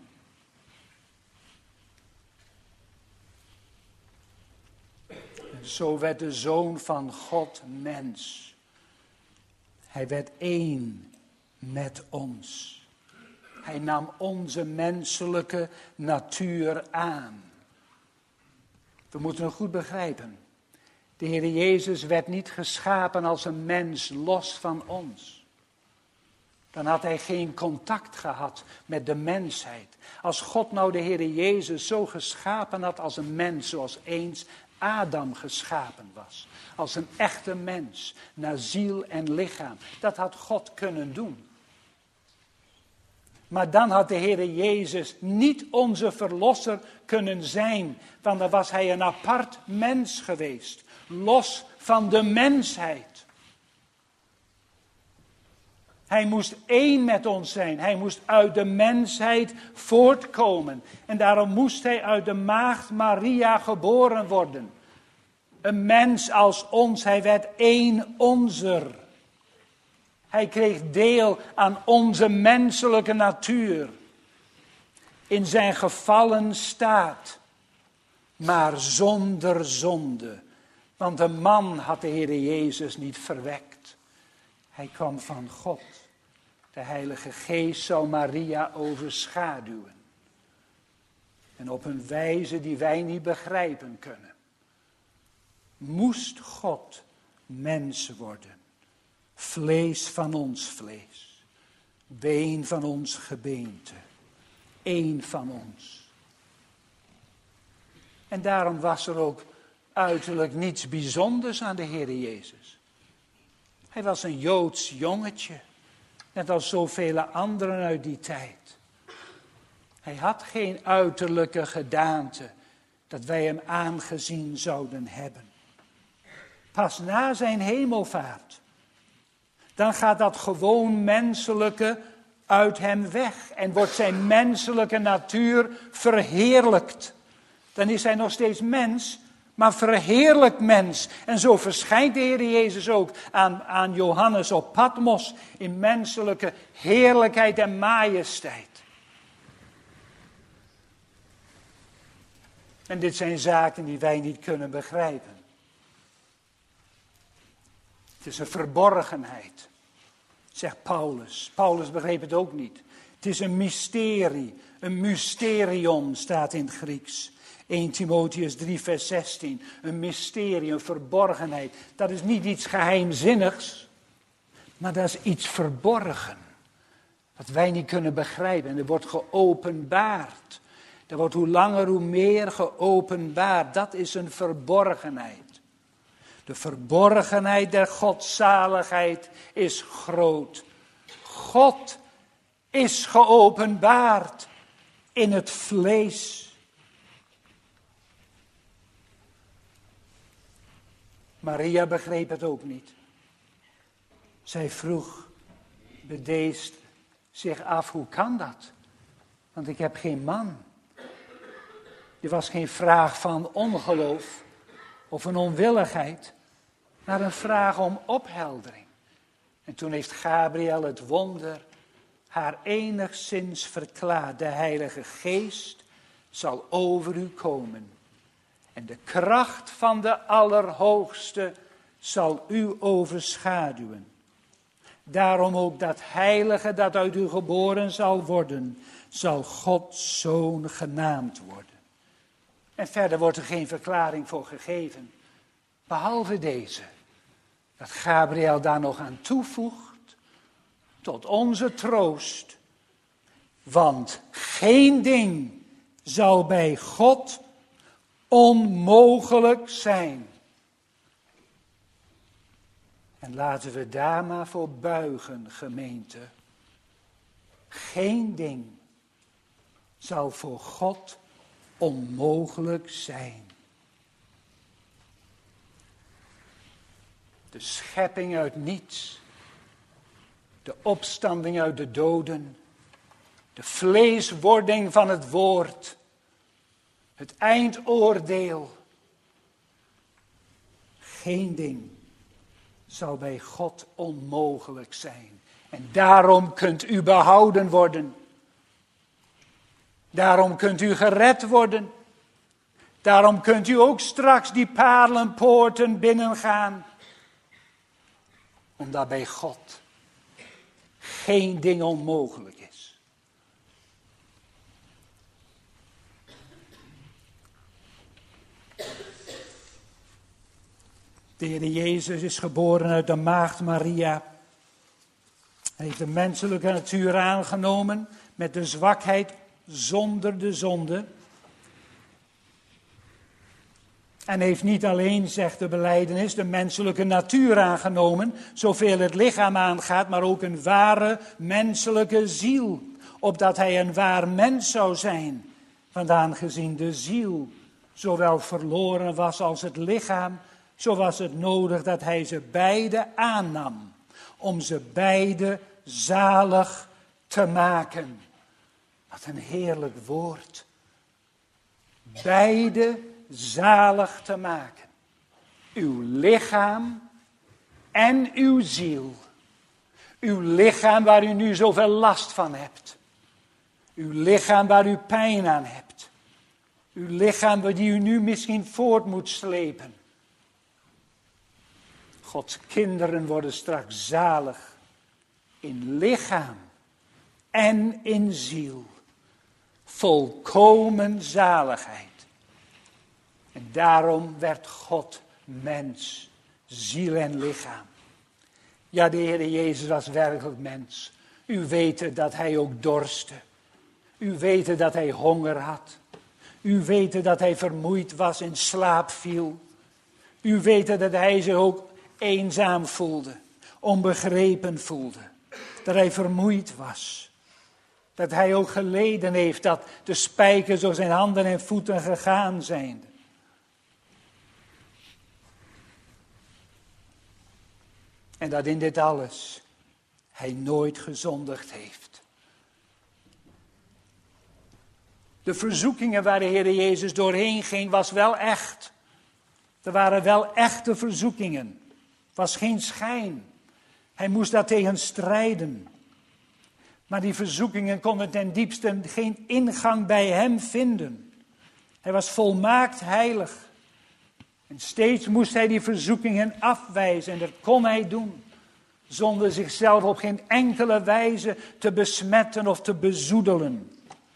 Zo werd de Zoon van God mens. Hij werd één met ons. Hij nam onze menselijke natuur aan. We moeten het goed begrijpen. De Heer Jezus werd niet geschapen als een mens los van ons. Dan had hij geen contact gehad met de mensheid. Als God nou de Heer Jezus zo geschapen had als een mens, zoals eens Adam geschapen was. Als een echte mens, naar ziel en lichaam. Dat had God kunnen doen. Maar dan had de Heer Jezus niet onze verlosser kunnen zijn. Want dan was hij een apart mens geweest. Los van de mensheid. Hij moest één met ons zijn. Hij moest uit de mensheid voortkomen. En daarom moest hij uit de maagd Maria geboren worden. Een mens als ons, hij werd één onzer. Hij kreeg deel aan onze menselijke natuur. In zijn gevallen staat. Maar zonder zonde. Want een man had de Heer Jezus niet verwekt. Hij kwam van God. De Heilige Geest zou Maria overschaduwen. En op een wijze die wij niet begrijpen kunnen. Moest God mens worden. Vlees van ons vlees. Been van ons gebeente. Eén van ons. En daarom was er ook uiterlijk niets bijzonders aan de Heer Jezus. Hij was een Joods jongetje. Net als zoveel anderen uit die tijd. Hij had geen uiterlijke gedaante dat wij hem aangezien zouden hebben. Pas na zijn hemelvaart. Dan gaat dat gewoon menselijke uit hem weg. En wordt zijn menselijke natuur verheerlijkt. Dan is hij nog steeds mens, maar verheerlijkt mens. En zo verschijnt de Heer Jezus ook aan Johannes op Patmos in menselijke heerlijkheid en majesteit. En dit zijn zaken die wij niet kunnen begrijpen. Het is een verborgenheid, zegt Paulus. Paulus begreep het ook niet. Het is een mysterie, een mysterion staat in het Grieks. 1 Timotheus 3 vers 16, een mysterie, een verborgenheid. Dat is niet iets geheimzinnigs, maar dat is iets verborgen. Wat wij niet kunnen begrijpen en er wordt geopenbaard. Er wordt hoe langer hoe meer geopenbaard. Dat is een verborgenheid. De verborgenheid der godzaligheid is groot. God is geopenbaard in het vlees. Maria begreep het ook niet. Zij vroeg bedeesd zich af, hoe kan dat? Want ik heb geen man. Dit was geen vraag van ongeloof of een onwilligheid, maar een vraag om opheldering. En toen heeft Gabriel het wonder haar enigszins verklaard. De Heilige Geest zal over u komen. En de kracht van de Allerhoogste zal u overschaduwen. Daarom ook dat heilige dat uit u geboren zal worden, zal Gods Zoon genaamd worden. En verder wordt er geen verklaring voor gegeven. Behalve deze. Dat Gabriel daar nog aan toevoegt. Tot onze troost. Want geen ding zal bij God onmogelijk zijn. En laten we daar maar voor buigen, gemeente. Geen ding zal voor God onmogelijk zijn. De schepping uit niets. De opstanding uit de doden. De vleeswording van het woord. Het eindoordeel. Geen ding zal bij God onmogelijk zijn. En daarom kunt u behouden worden. Daarom kunt u gered worden. Daarom kunt u ook straks die paarlenpoorten binnengaan. Omdat bij God geen ding onmogelijk is. De Heer Jezus is geboren uit de maagd Maria. Hij heeft de menselijke natuur aangenomen met de zwakheid zonder de zonde. En heeft niet alleen, zegt de belijdenis, de menselijke natuur aangenomen, zoveel het lichaam aangaat, maar ook een ware menselijke ziel, opdat hij een waar mens zou zijn. Want aangezien de ziel zowel verloren was als het lichaam, zo was het nodig dat hij ze beide aannam, om ze beide zalig te maken. Wat een heerlijk woord. Beide zalig te maken. Uw lichaam en uw ziel. Uw lichaam waar u nu zoveel last van hebt. Uw lichaam waar u pijn aan hebt. Uw lichaam die u nu misschien voort moet slepen. Gods kinderen worden straks zalig in lichaam en in ziel. Volkomen zaligheid. En daarom werd God mens, ziel en lichaam. Ja, de Heer Jezus was werkelijk mens. U weet dat hij ook dorstte. U weet dat hij honger had. U weet dat hij vermoeid was, in slaap viel. U weet dat hij zich ook eenzaam voelde, onbegrepen voelde. Dat hij vermoeid was. Dat hij ook geleden heeft dat de spijkers door zijn handen en voeten gegaan zijn. En dat in dit alles hij nooit gezondigd heeft. De verzoekingen waar de Heer Jezus doorheen ging was wel echt. Er waren wel echte verzoekingen. Het was geen schijn. Hij moest daartegen strijden. Maar die verzoekingen konden ten diepste geen ingang bij hem vinden. Hij was volmaakt heilig. En steeds moest hij die verzoekingen afwijzen. En dat kon hij doen. Zonder zichzelf op geen enkele wijze te besmetten of te bezoedelen.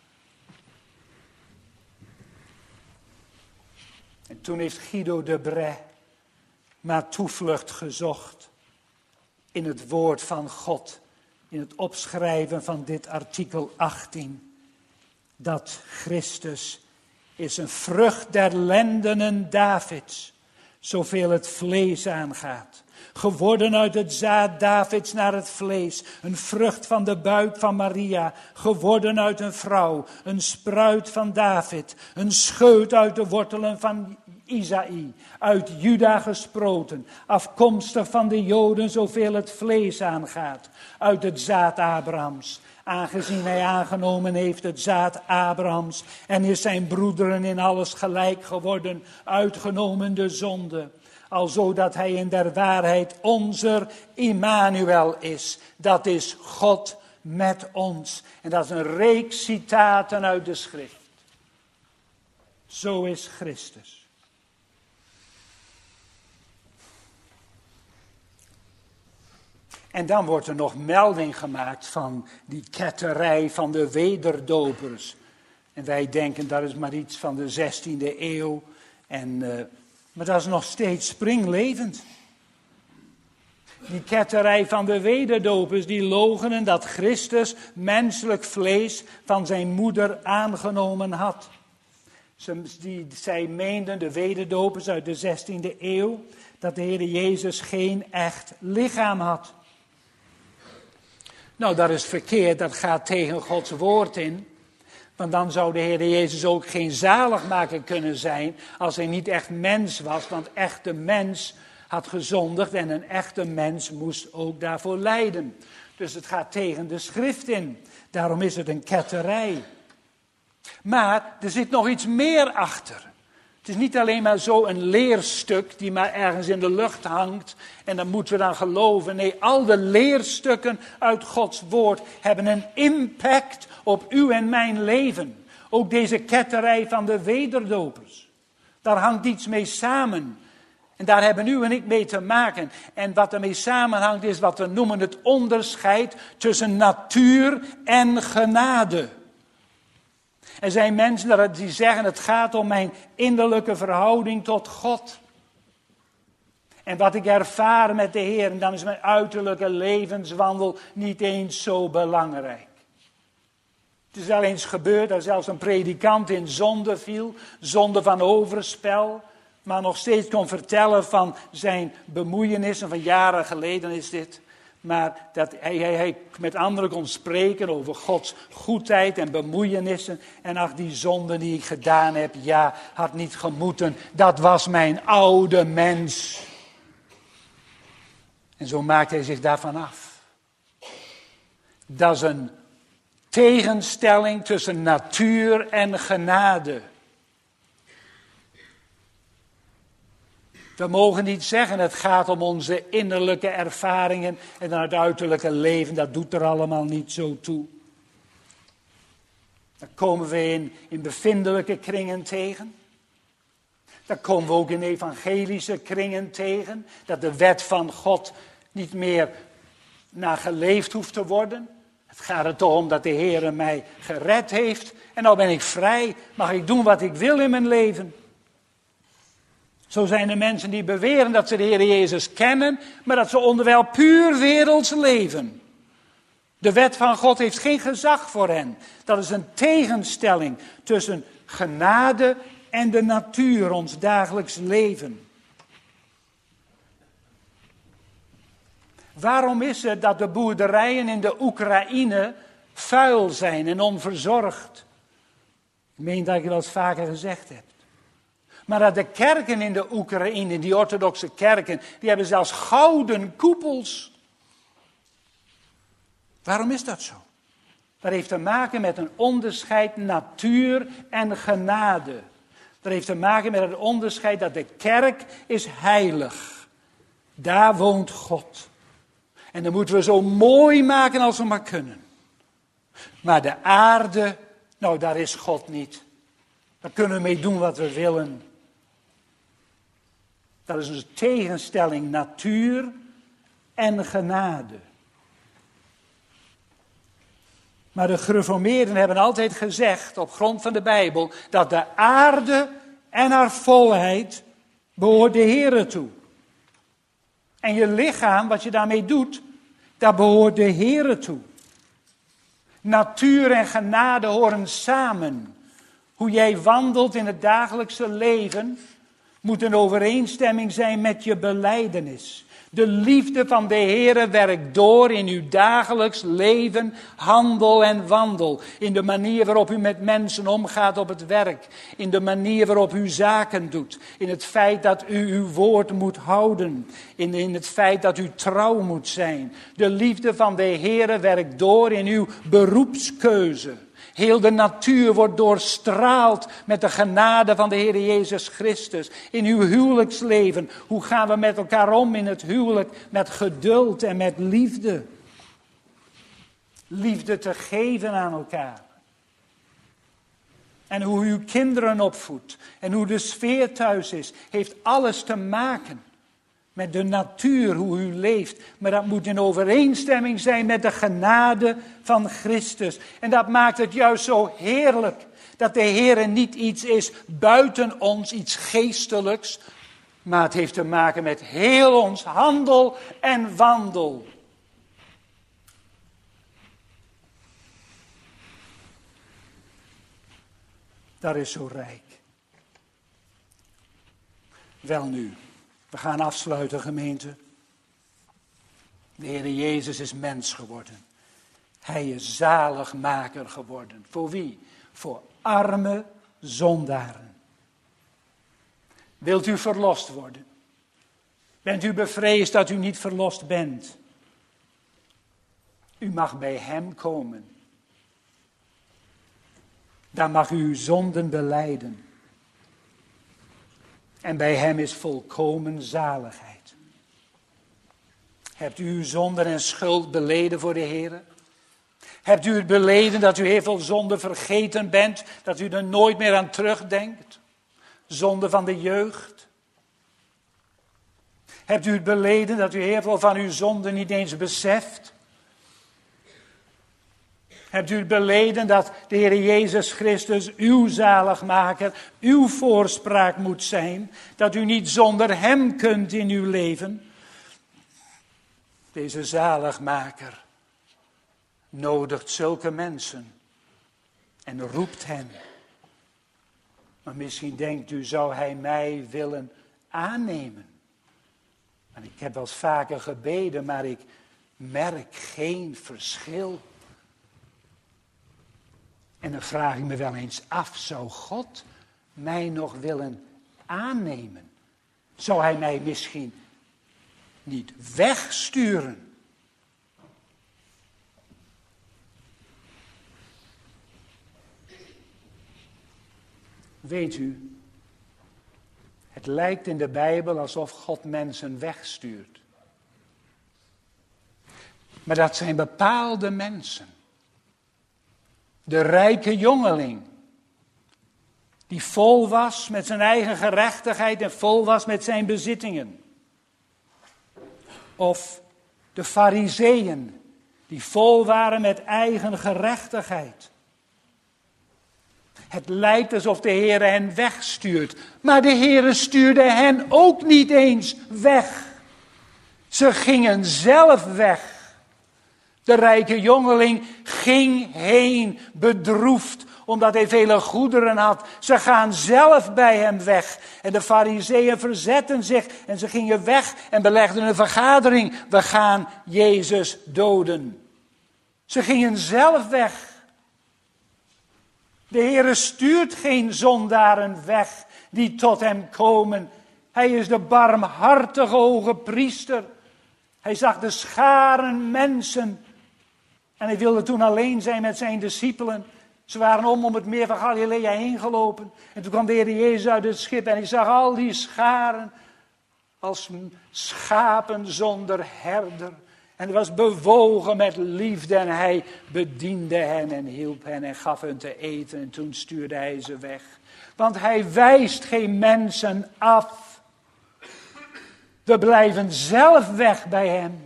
En toen heeft Guido de Brès maar toevlucht gezocht in het woord van God. In het opschrijven van dit artikel 18. Dat Christus is een vrucht der lendenen Davids, zoveel het vlees aangaat. Geworden uit het zaad Davids naar het vlees, een vrucht van de buik van Maria, geworden uit een vrouw, een spruit van David, een scheut uit de wortelen van Isaï, uit Juda gesproten, afkomstig van de Joden zoveel het vlees aangaat, uit het zaad Abrahams. Aangezien hij aangenomen heeft het zaad Abrahams en is zijn broederen in alles gelijk geworden, uitgenomen de zonde. Alzo dat hij in der waarheid onze Immanuel is. Dat is God met ons. En dat is een reeks citaten uit de schrift. Zo is Christus. En dan wordt er nog melding gemaakt van die ketterij van de wederdopers. En wij denken dat is maar iets van de 16e eeuw. Maar dat is nog steeds springlevend. Die ketterij van de wederdopers die loochenen dat Christus menselijk vlees van zijn moeder aangenomen had. Zij meenden, de wederdopers uit de 16e eeuw, dat de Heer Jezus geen echt lichaam had. Nou, dat is verkeerd, dat gaat tegen Gods woord in. Want dan zou de Heer Jezus ook geen zaligmaker kunnen zijn als hij niet echt mens was. Want echte mens had gezondigd en een echte mens moest ook daarvoor lijden. Dus het gaat tegen de schrift in. Daarom is het een ketterij. Maar er zit nog iets meer achter. Het is niet alleen maar zo een leerstuk die maar ergens in de lucht hangt en dan moeten we dan geloven. Nee, al de leerstukken uit Gods woord hebben een impact op uw en mijn leven. Ook deze ketterij van de wederdopers. Daar hangt iets mee samen. En daar hebben u en ik mee te maken. En wat ermee samenhangt is wat we noemen het onderscheid tussen natuur en genade. Er zijn mensen die zeggen het gaat om mijn innerlijke verhouding tot God. En wat ik ervaar met de Heer, en dan is mijn uiterlijke levenswandel niet eens zo belangrijk. Het is al eens gebeurd dat zelfs een predikant in zonde viel, zonde van overspel, maar nog steeds kon vertellen van zijn bemoeienissen, van jaren geleden is dit. Maar dat hij met anderen kon spreken over Gods goedheid en bemoeienissen. En ach, die zonde die ik gedaan heb, ja, had niet gemoeten. Dat was mijn oude mens. En zo maakt hij zich daarvan af. Dat is een tegenstelling tussen natuur en genade. We mogen niet zeggen, het gaat om onze innerlijke ervaringen en dan het uiterlijke leven, dat doet er allemaal niet zo toe. Dan komen we in bevindelijke kringen tegen. Dat komen we ook in evangelische kringen tegen. Dat de wet van God niet meer naar geleefd hoeft te worden. Het gaat er toch om dat de Heer mij gered heeft. En nou ben ik vrij. Mag ik doen wat ik wil in mijn leven. Zo zijn er mensen die beweren dat ze de Heer Jezus kennen. Maar dat ze onderwijl puur werelds leven. De wet van God heeft geen gezag voor hen. Dat is een tegenstelling tussen genade en de natuur, ons dagelijks leven. Waarom is het dat de boerderijen in de Oekraïne vuil zijn en onverzorgd? Ik meen dat ik het wel eens vaker gezegd heb. Maar dat de kerken in de Oekraïne, die orthodoxe kerken, die hebben zelfs gouden koepels. Waarom is dat zo? Dat heeft te maken met een onderscheid natuur en genade. Dat heeft te maken met het onderscheid dat de kerk is heilig. Daar woont God. En dat moeten we zo mooi maken als we maar kunnen. Maar de aarde, nou daar is God niet. Daar kunnen we mee doen wat we willen. Dat is een tegenstelling natuur en genade. Maar de gereformeerden hebben altijd gezegd, op grond van de Bijbel, dat de aarde en haar volheid behoort de Heere toe. En je lichaam, wat je daarmee doet, dat behoort de Heere toe. Natuur en genade horen samen. Hoe jij wandelt in het dagelijkse leven moet een overeenstemming zijn met je belijdenis. De liefde van de Heere werkt door in uw dagelijks leven, handel en wandel. In de manier waarop u met mensen omgaat op het werk. In de manier waarop u zaken doet. In het feit dat u uw woord moet houden. In het feit dat u trouw moet zijn. De liefde van de Heere werkt door in uw beroepskeuze. Heel de natuur wordt doorstraald met de genade van de Heer Jezus Christus. In uw huwelijksleven, hoe gaan we met elkaar om in het huwelijk? Met geduld en met liefde. Liefde te geven aan elkaar. En hoe u uw kinderen opvoedt en hoe de sfeer thuis is, heeft alles te maken met de natuur, hoe u leeft. Maar dat moet in overeenstemming zijn met de genade van Christus. En dat maakt het juist zo heerlijk. Dat de Heer niet iets is buiten ons, iets geestelijks. Maar het heeft te maken met heel ons handel en wandel. Dat is zo rijk. Welnu. We gaan afsluiten, gemeente. De Heer Jezus is mens geworden. Hij is zaligmaker geworden. Voor wie? Voor arme zondaren. Wilt u verlost worden? Bent u bevreesd dat u niet verlost bent? U mag bij hem komen. Daar mag u uw zonden belijden. En bij hem is volkomen zaligheid. Hebt u uw zonden en schuld beleden voor de Heer? Hebt u het beleden dat u heel veel zonden vergeten bent, dat u er nooit meer aan terugdenkt? Zonde van de jeugd. Hebt u het beleden dat u heel veel van uw zonden niet eens beseft? Hebt u het beleden dat de Heer Jezus Christus uw zaligmaker, uw voorspraak moet zijn? Dat u niet zonder hem kunt in uw leven? Deze zaligmaker nodigt zulke mensen en roept hen. Maar misschien denkt u, zou hij mij willen aannemen? En ik heb wel eens vaker gebeden, maar ik merk geen verschil. En dan vraag ik me wel eens af, zou God mij nog willen aannemen? Zou hij mij misschien niet wegsturen? Weet u, het lijkt in de Bijbel alsof God mensen wegstuurt. Maar dat zijn bepaalde mensen. De rijke jongeling. die vol was met zijn eigen gerechtigheid en vol was met zijn bezittingen. Of de Farizeeën, die vol waren met eigen gerechtigheid. Het lijkt alsof de Heere hen wegstuurt, maar de Heere stuurde hen ook niet eens weg. Ze gingen zelf weg. De rijke jongeling ging heen, bedroefd, omdat hij vele goederen had. Ze gaan zelf bij hem weg. En de Farizeeën verzetten zich en ze gingen weg en belegden een vergadering. We gaan Jezus doden. Ze gingen zelf weg. De Heere stuurt geen zondaren weg die tot hem komen. Hij is de barmhartige hoge priester. Hij zag de scharen mensen. En hij wilde toen alleen zijn met zijn discipelen. Ze waren om het meer van Galilea heen gelopen. En toen kwam de Heer Jezus uit het schip en hij zag al die scharen als schapen zonder herder. En hij was bewogen met liefde en hij bediende hen en hielp hen en gaf hen te eten. En toen stuurde hij ze weg. Want hij wijst geen mensen af. We blijven zelf weg bij hem.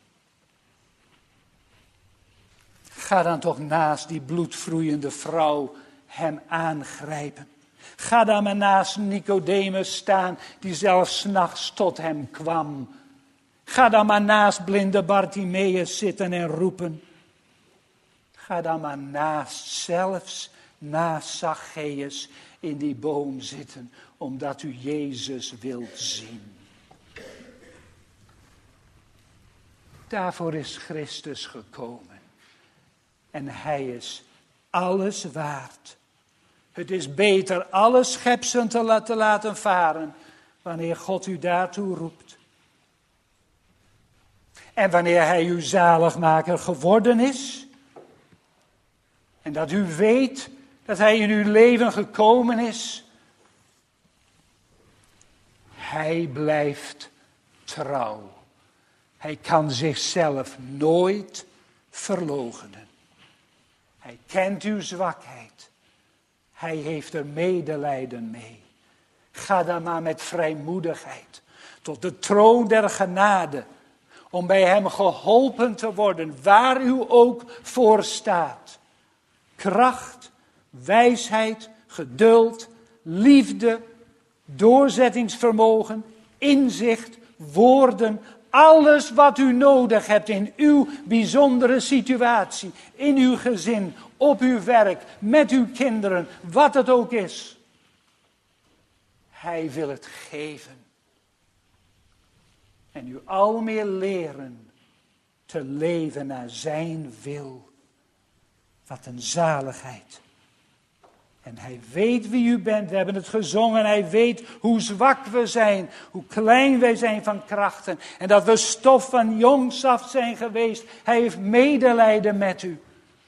Ga dan toch naast die bloedvloeiende vrouw hem aangrijpen. Ga dan maar naast Nicodemus staan die zelfs 's nachts tot hem kwam. Ga dan maar naast blinde Bartimeus zitten en roepen. Ga dan maar zelfs naast Zacchaeus in die boom zitten, omdat u Jezus wilt zien. Daarvoor is Christus gekomen. En hij is alles waard. Het is beter alle schepselen te laten varen, wanneer God u daartoe roept. En wanneer hij uw zaligmaker geworden is, en dat u weet dat hij in uw leven gekomen is, hij blijft trouw. Hij kan zichzelf nooit verloochenen. Hij kent uw zwakheid. Hij heeft er medelijden mee. Ga dan maar met vrijmoedigheid tot de troon der genade, om bij hem geholpen te worden, waar u ook voor staat. Kracht, wijsheid, geduld, liefde, doorzettingsvermogen, inzicht, woorden, alles wat u nodig hebt in uw bijzondere situatie, in uw gezin, op uw werk, met uw kinderen, wat het ook is. Hij wil het geven. En u al meer leren te leven naar zijn wil. Wat een zaligheid. En hij weet wie u bent. We hebben het gezongen. Hij weet hoe zwak we zijn. Hoe klein wij zijn van krachten. En dat we stof van jongs af zijn geweest. Hij heeft medelijden met u.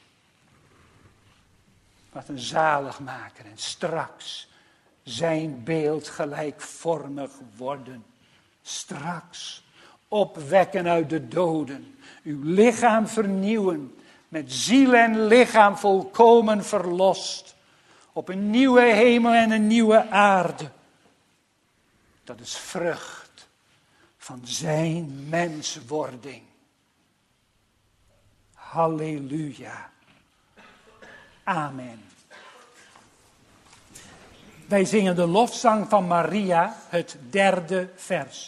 Wat een zaligmaker. En straks zijn beeld gelijkvormig worden. Straks opwekken uit de doden. Uw lichaam vernieuwen. Met ziel en lichaam volkomen verlost. Op een nieuwe hemel en een nieuwe aarde. Dat is vrucht van zijn menswording. Halleluja. Amen. Wij zingen de lofzang van Maria, het 3e vers.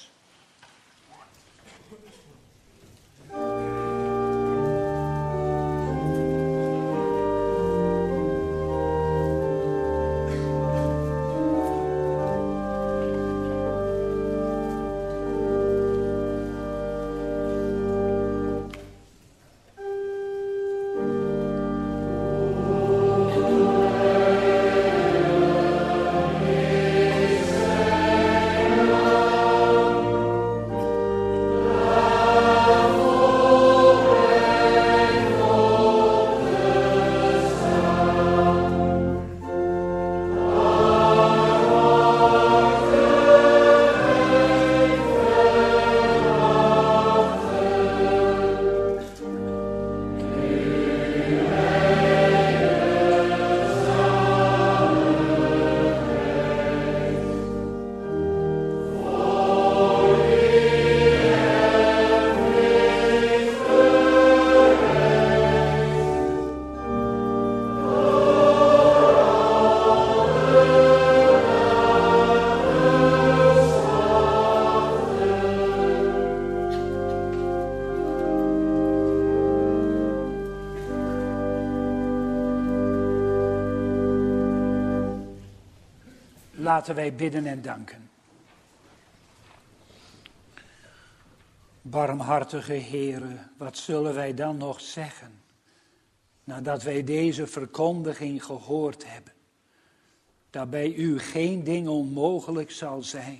Laten wij bidden en danken. Barmhartige Heere, wat zullen wij dan nog zeggen, nadat wij deze verkondiging gehoord hebben, dat bij u geen ding onmogelijk zal zijn.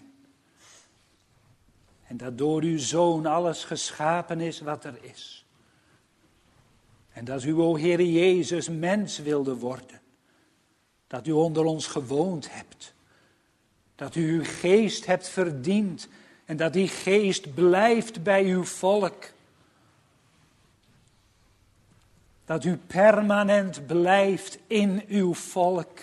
En dat door uw Zoon alles geschapen is wat er is. En dat u, o Heere Jezus, mens wilde worden. Dat u onder ons gewoond hebt. Dat u uw geest hebt verdiend. En dat die geest blijft bij uw volk. Dat u permanent blijft in uw volk.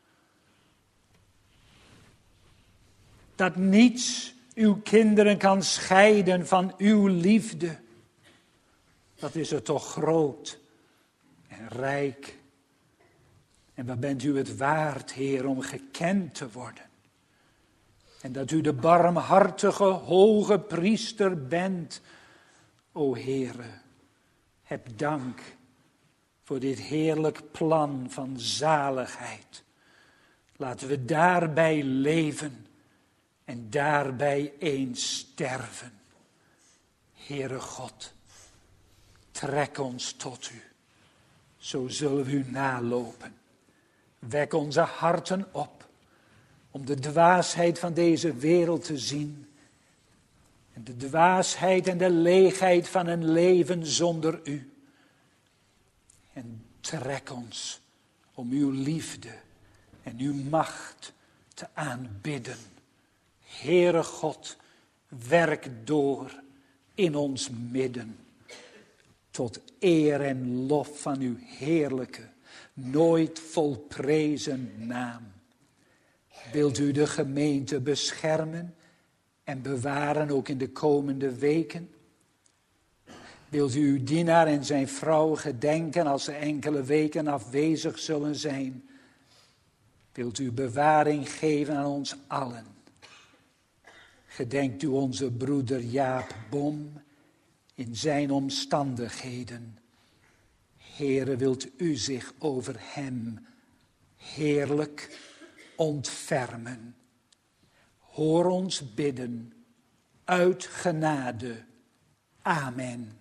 Dat niets uw kinderen kan scheiden van uw liefde. Dat is er toch groot en rijk. En wat bent u het waard, Heer, om gekend te worden. En dat u de barmhartige, hoge priester bent. O Heere, heb dank voor dit heerlijk plan van zaligheid. Laten we daarbij leven en daarbij eens sterven. Heere God, trek ons tot u, zo zullen we u nalopen. Wek onze harten op om de dwaasheid van deze wereld te zien. En de dwaasheid en de leegheid van een leven zonder u. En trek ons om uw liefde en uw macht te aanbidden. Heere God, werk door in ons midden. Tot eer en lof van uw heerlijke, nooit volprezen naam. Wilt u de gemeente beschermen en bewaren ook in de komende weken? Wilt u uw dienaar en zijn vrouw gedenken als ze enkele weken afwezig zullen zijn? Wilt u bewaring geven aan ons allen? Gedenkt u onze broeder Jaap Bom in zijn omstandigheden. Heere, wilt u zich over hem heerlijk ontfermen. Hoor ons bidden uit genade. Amen.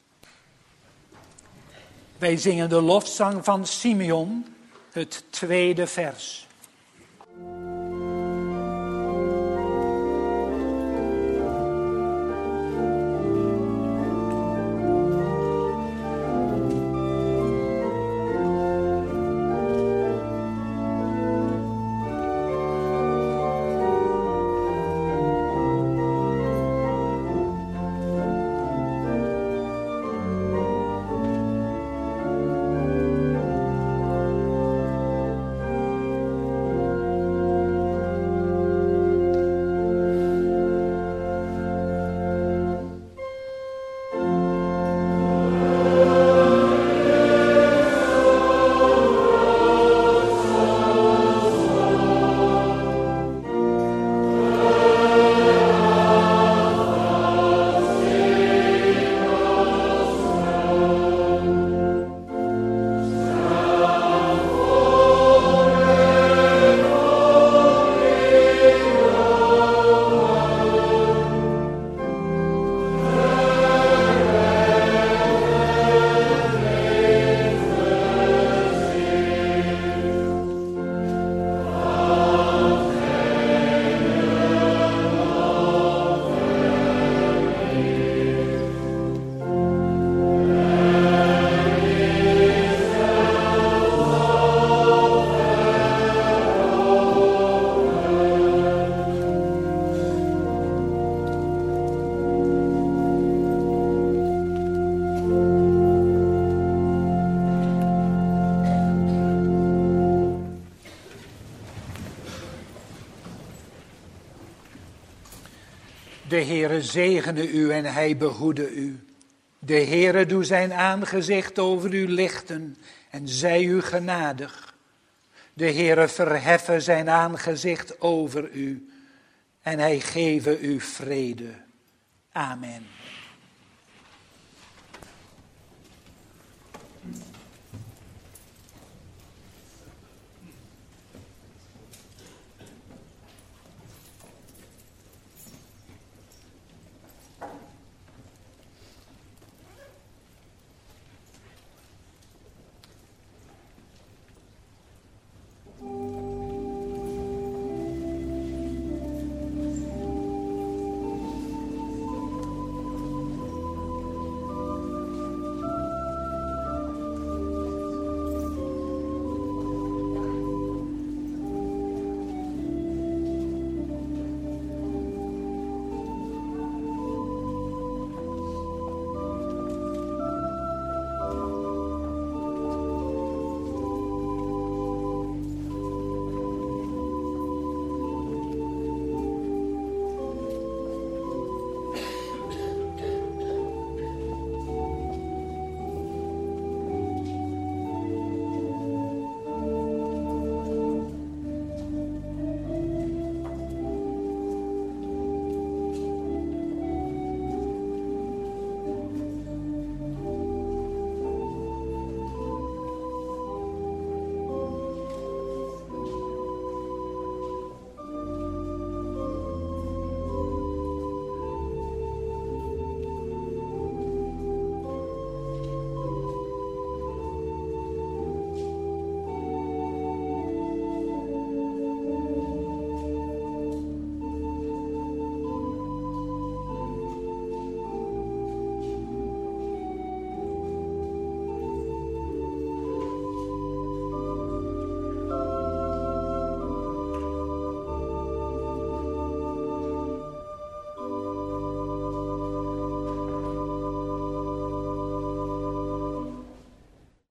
Wij zingen de lofzang van Simeon, het 2e vers. De Heere zegene u en hij behoede u. De Heere doe zijn aangezicht over u lichten en zij u genadig. De Heere verheffe zijn aangezicht over u en hij geve u vrede. Amen.